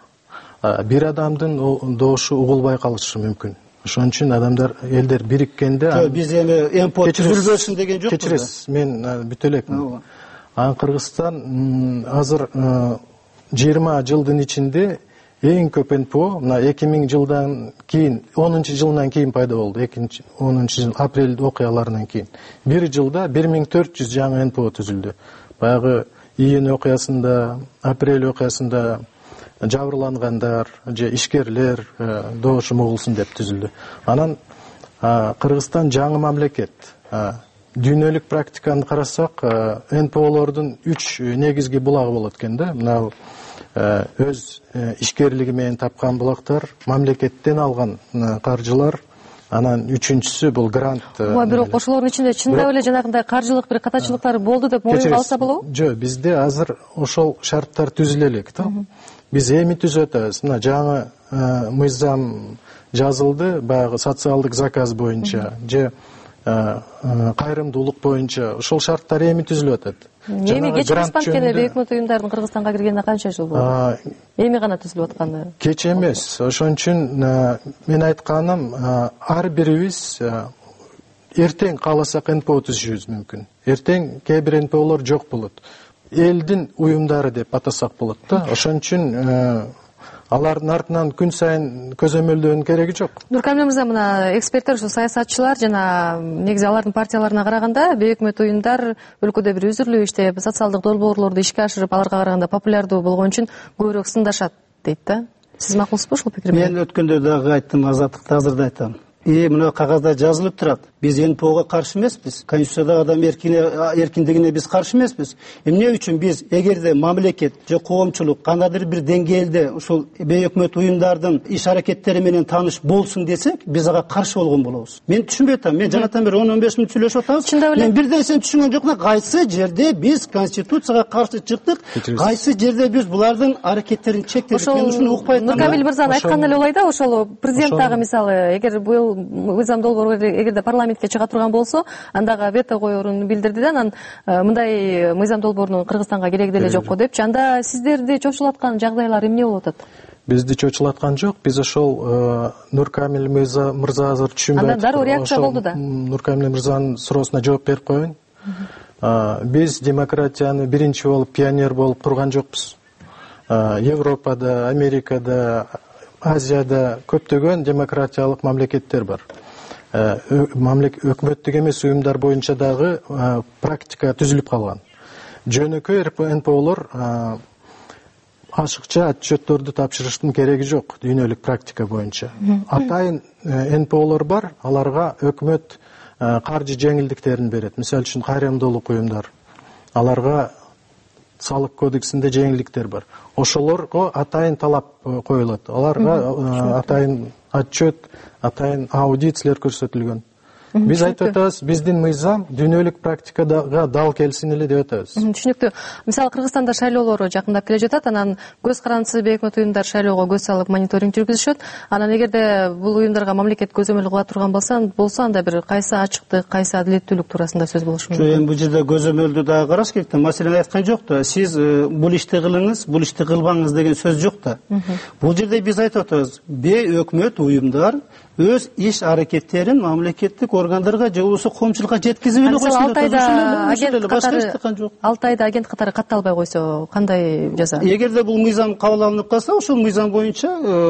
Бир адамдын доошу угулбай калышы мүмкүн. Ошон үчүн адамдар, элдер бириккенде биз эми МПО түзүлбөсүн деген жокпуз. Кечиресиз, мен бүтө элекмин. Кыргызстан азыр 20 жылдын ичинде эң көп НПО мына 2000 жылдан кийин, 10 жылдан кийин пайда болду. 10 жыл апрель окуяларынан кийин. Бир жылда 1400 жаңы НПО түзүлдү. Баягы июнь окуясында, апрель окуясында жабырлангандар же ишкерлер доошум угулсун деп түзүлдү. Анан Кыргызстан жаңы мамлекет. Дүйнөлүк практиканы карасак, НПОлордун 3 негизги булагы болот экен да. Мына өз ишкерлиги менен тапкан булактар, мамлекеттен алган каржылар, анан үчүнчүсү бул грант. Бирок ошолордун ичинде чындап эле жанагындай каржылык бир катачылыктар болду деп моюнга алса болобу? Жок, бизде азыр ошол шарттар түзүлө элек да. Биз эми түзүп атабыз. Мына жаңы мыйзам жазылды, баягы социалдык заказ боюнча же кайрымдуулук боюнча ошол шарттар эми түзүлүп атат. Эми кеч эмес банкене бейөкмөт уюмдардын Кыргызстанга киргенине канча жыл болду? Эми гана түзүлүп атканы. Кеч эмес. Ошон үчүн мен айтканым, ар бирибиз эртең кааласак НПО түзүшүбүз мүмкүн. Эртең кээ бир НПОлор жок болот. Элдин уюмдары деп атасак болот да. Ошон үчүн алардын артынан күн сайын көзөмөлдөөнүн кереги жок. Нуркамил мырза, мына эксперттер, ошо саясатчылар жана негизи алардын партияларына караганда бейөкмөт уюмдар өлкөдө бир үзүрлүү иштеп, социалдык долбоорлорду ишке ашырып, аларга караганда популярдуу болгон үчүн көбүрөөк сындашат дейт да. Сиз макулсузбу ушул пикир менен? Мен өткөндө дагы айттым, Азаттыкта азыр да айтам. Мына кагазда жазылып турат. Биз НПОга каршы эмеспиз. Конституцияда адам эркиндигине биз каршы эмеспиз. Эмне үчүн биз эгерде мамлекет же коомчулук кандайдыр бир деңгээлде ушул бейөкмөт уюмдардын иш аракеттери менен тааныш болсун десек, биз ага каршы болгон болобуз. Мен түшүнбөй атам. Мен жанатан бери 10-15 мүнөт сүйлөшүп атабыз. Мен бир нерсени түшүнгөн жокмун. Кайсы жерде биз Конституцияга каршы чыктык? Кайсы жерде биз булардын аракеттерин чектедик? Мен ушуну укпай атам. Нуркамил мырзанын айтканы эле олай да, ошол президент дагы мисалы, эгер быйыл мыйзам долбоору эгерде парламентке чыга турган болсо, андага вето коерун билдирди да, анан мындай мыйзам долбоорунун Кыргызстанга кереги деле жокко депчи. Анда сиздерди чочулаткан жагдайлар эмне болуп атат? Бизди чочулаткан жок. Биз ошол Нуркамил мырза азыр түшүнбөй атат. Анда дароо реакция болду да. Нуркамил мырзанын суроосуна жооп берип коеюн. Биз демократияны биринчи болуп, пионер болуп курган жокпуз. Европада, Америкада, Азияда көптөгөн демократиялык мамлекеттер бар. өкмөттүк эмес уюмдар боюнча дагы практика түзүлүп калган. Жөнөкөй НПОлор ашыкча отчетторду тапшырыштын кереги жок дүйнөлүк практика боюнча. Атайын НПОлор бар, аларга өкмөт каржы жеңилдиктерин берет. Мисалы үчүн кайрымдуулук уюмдар, аларга салык кодексинде жеңилдиктер бар. Ошолорго атайын талап коюлат. Аларга атайын отчет, атайын аудитлер көрсөтүлгөн. Биз айтып атабыз, биздин мыйзам дүйнөлүк практикага дал келсин эле деп атабыз. Түшүнүктүү. Мисалы Кыргызстанда шайлоолор жакындап келе жатат, анан көз карандысы бейөкмөт уюмдар шайлоого көз салып мониторинг жүргүзүшөт. Анан эгерде бул уюмдарга мамлекет көзөмөл кыла турган болсо, анда бир кайсы ачыктык, кайсы адилеттүүлүк туурасында сөз болушу мүмкүн. Эми бул жерде көзөмөлдү дагы караш керек да. Маселени айткан жок да. Сиз бул ишти кылыңыз, бул ишти кылбаңыз деген сөз жок да. Бул жерде биз айтып атабыз, бейөкмөт уюмдар өз иш аракеттерин мамлекеттик органдарга же болбосо коомчулукка жеткизип эле койсун. 6 айда агент катары катталбай койсо кандай жаза? Эгерде бул мыйзам кабыл алынып калса, ошол мыйзам боюнча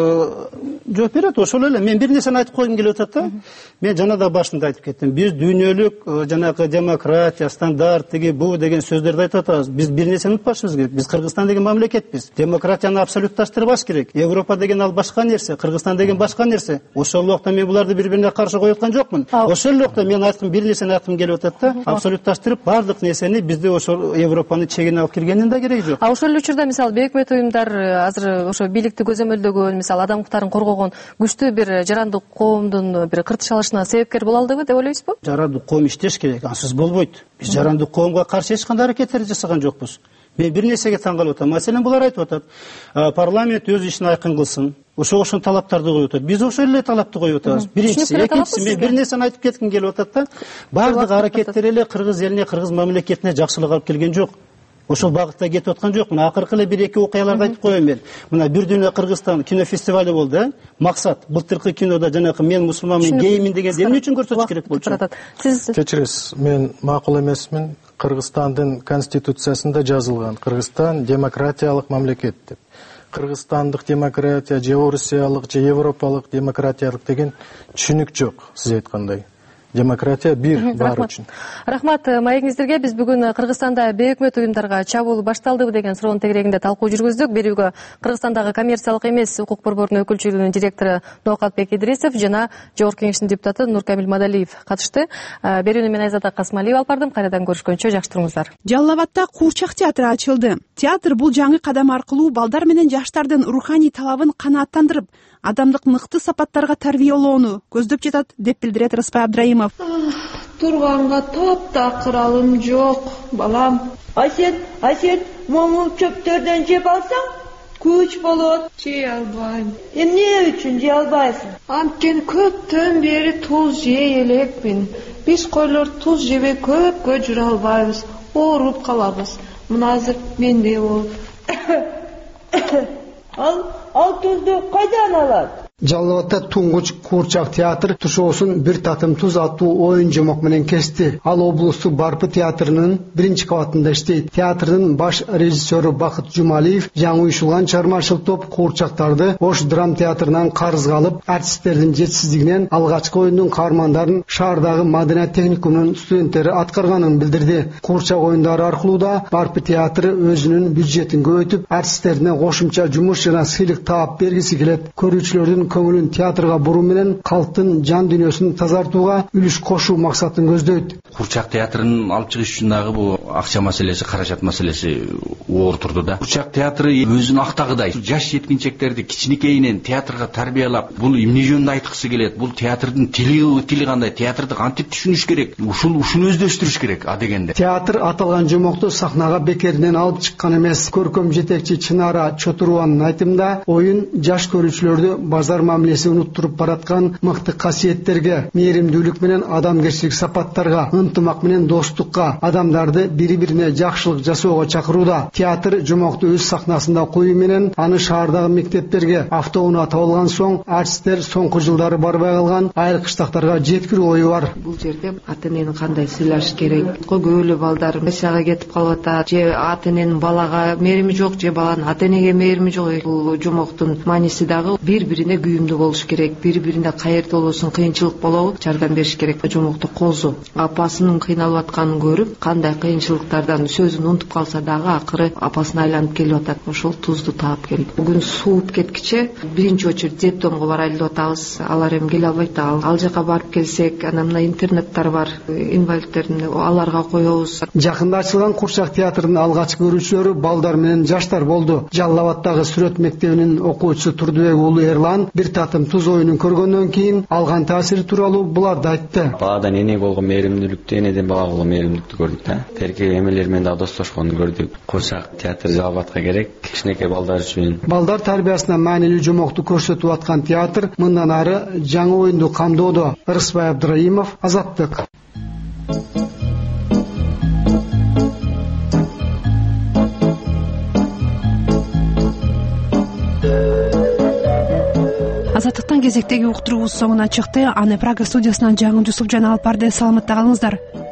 жооп берет. Ошол эле. Мен бир нерсени айтып койгум келип атат да. Мен жана да башында айтып кеттим. Биз дүйнөлүк жанагы демократия, стандарт деги бу деген сөздөрдү айтып атабыз. Биз бир нерсени унутпашыбыз керек. Биз Кыргызстан деген мамлекетпиз. Демократияны абсолютташтырбаш керек. Европа деген ал башка нерсе, Кыргызстан деген башка нерсе. Ошол убакта мен буларды бири-бирине каршы коюп аткан жокмун. Ошол убакта мен айткым, бир нерсени айткым келип атат да. Абсолютташтырып баардык нерсени бизде ошол Европаны чегине алып киргендин да кереги жок. Ошол эле учурда мисалы бейөкмөт уюмдар азыр ошо бийликти көзөмөлдөгөн, мисалы адам укуктарын коргогон күчтүү бир жарандык коомдун бир кыртыш алышына себепкер боло алдыбы деп ойлойсузбу? Жарандык коом иштеш керек, ансыз болбойт. Биз жарандык коомго каршы эч кандай аракеттерди жасаган жокпуз. Мен бир нерсеге таң калып атам. Маселен булар айтып атат, парламент өз ишин айкын кылсын. Ошого ошон талаптарды коюп атат. Биз ошол эле талапты коюп атабыз. Биринчиси, экинчиси, мен бир нерсени айтып кетким келип атат да. Бардык аракеттер эле кыргыз элине, кыргыз мамлекетине жакшылык алып келген жок. Ошол багытта кетип аткан жок. Мына акыркы эле бир-эки окуяларды айтып коеюн мен. Мына бир дүйнө Кыргызстан кинофестивали болду, Максат. Былтыркы кинода жанагы мен мусулманмын, геймин дегенди эмне үчүн көрсөтүш керек болчу? Кечиресиз, мен макул эмесмин. Кыргызстандын конституциясында жазылган, Кыргызстан демократиялык мамлекет деп. Кыргызстандык демократия, же Орусиялык, же Европалык демократиялык деген түшүнүк жок, сиз айткандай. Демократия бир бар үчүн. Рахмат маегиңиздерге. Биз бүгүн Кыргызстанда бейөкмөт уюмдарга чабуул башталдыбы деген суроонун тегерегинде талкуу жүргүздүк. Берүүгө Кыргызстандагы коммерциялык эмес укук борборунун өкүлчүлүгүнүн директору Ноокатбек Идрисов жана Жогорку Кеңештин депутаты Нуркамил Мадалиев катышты. Берүүнү мен Айзада Касмалиева алып бардым. Кайрадан көрүшкөнчө жакшы туруңуздар. Жалал Абадта Куурчак театры ачылды. Театр бул жаңы кадам аркылуу балдар менен жаштардын руханий талабын канааттандырып, адамдык мыкты сапаттарга тарбиялоону көздөп жатат деп билдирет Рыспай Абдраимов. Турганга таптакыр алым жок, балам. Асет, момул чөптөрдөн жеп алсаң, күч болот. Жей албайм. Эмне үчүн жей албайсың? Анткени көптөн бери туз жей элекмин. Биз койлор туз жебей көпкө жүрө албайбыз, ооруп калабыз. Мына азыр мендей болуп. Ал тузду кайдан алат? Жалал Абадта туңгуч Куурчак театр тушоосун бир татым туз аттуу оюн жомок менен кести. Ал облустук Барпы театрынын биринчи кабатында иштейт. Театрдын баш режиссеру Бакыт Жумалиев жаңы уюшулган чыгармачылык топ куурчактарды Ош драм театрынан карызга алып, артисттердин жетишсиздигинен алгачкы оюндун каармандарын шаардагы Маданият техникумунун студенттери аткарганын билдирди. Куурчак оюндары аркылуу да Барпы театры өзүнүн бюджетин көбөйтүп, артисттерине кошумча жумуш жана сыйлык таап бергиси келет. Көрүүчүлөрдүн көңүлүн театрга буруу менен калктын жан дүйнөсүн тазартууга үлүш кошуу максатын көздөйт. Куурчак театрын алып чыгыш үчүн дагы бул акча маселеси, каражат маселеси оор турду да. Куурчак театры өзүн актагыдай жаш жеткинчектерди кичинекейинен театрга тарбиялап, бул эмне жөнүндө айткысы келет, бул театрдын тили кандай, театрды кантип түшүнүш керек, ушуну өздөштүрүш керек а дегенде. Театр аталган жомокту сахнага бекеринен алып чыккан эмес. Көркөм жетекчи Чынара Чотурованын айтымында, оюн жаш көрүүчүлөрдү базар мамилеси унуттуруп бараткан мыкты касиеттерге, мээримдүүлүк менен адамгерчилик сапаттарга ынтымак менен достукка, адамдарды бири бирине жакшылык жасоого чакырууда. Театр жомокту өз сахнасында коюу менен аны шаардагы мектептерге автоунаа табылган соң артисттер соңку жылдары барбай калган айыл кыштактарга жеткирүү ою бар. Бул жерде ата энени кандай сыйлаш керек? Көбөлө балдар мисияга кетип калып атат, же ата эненин балага мээрими жок, же баланын ата энеге мээрими жок. Бул жомоктун мааниси дагы бири-бирине күйүмдүү болуш керек, бири-бирине каерде болосун, кыйынчылык болобу жардам бериш керек. Жомокту козу апасынын кыйналып атканын көрүп, кандай кыйынчылыктардан сөзүн унутуп калса дагы акыры апасына айланып келип атат. Ошол тузду таап келди. Бүгүн сууп кеткиче биринчи очередь детдомго барайлы деп атабыз. Алар эми келе албайт. Ал жака барып келсек, анан мына интернеттер бар, инвалидтердин, аларга коебуз. Жакында ачылган Курчак театрынын алгачкы көрүүчүлөрү балдар менен жаштар болду. Жалал Абаддагы сүрөт мектебинин окуучусу Турдубек уулу Эрлан бир татым туз оюнун көргөндөн кийин алган таасири тууралуу буларды айтты. Баладан энеге болгон мээримдүүлүктү, энеден балага болгон мээримдүүлүктү көрдүк да. Терке эмелер менен дагы достошконду көрдүк. Курчак театры Жалал Абадка керек, кичинекей балдар үчүн. Балдар тарбиясына маанилүү жомокту көрсөтүп аткан театр мындан ары жаңы оюнду камдоодо. Ырысбай Абдыраимов, Азаттык. Азаттыктан кезектеги уктуруубуз соңуна чыкты. Аны Прага студиясынан жаңы Жусуфжан алып барды. Саламатта калыңыздар.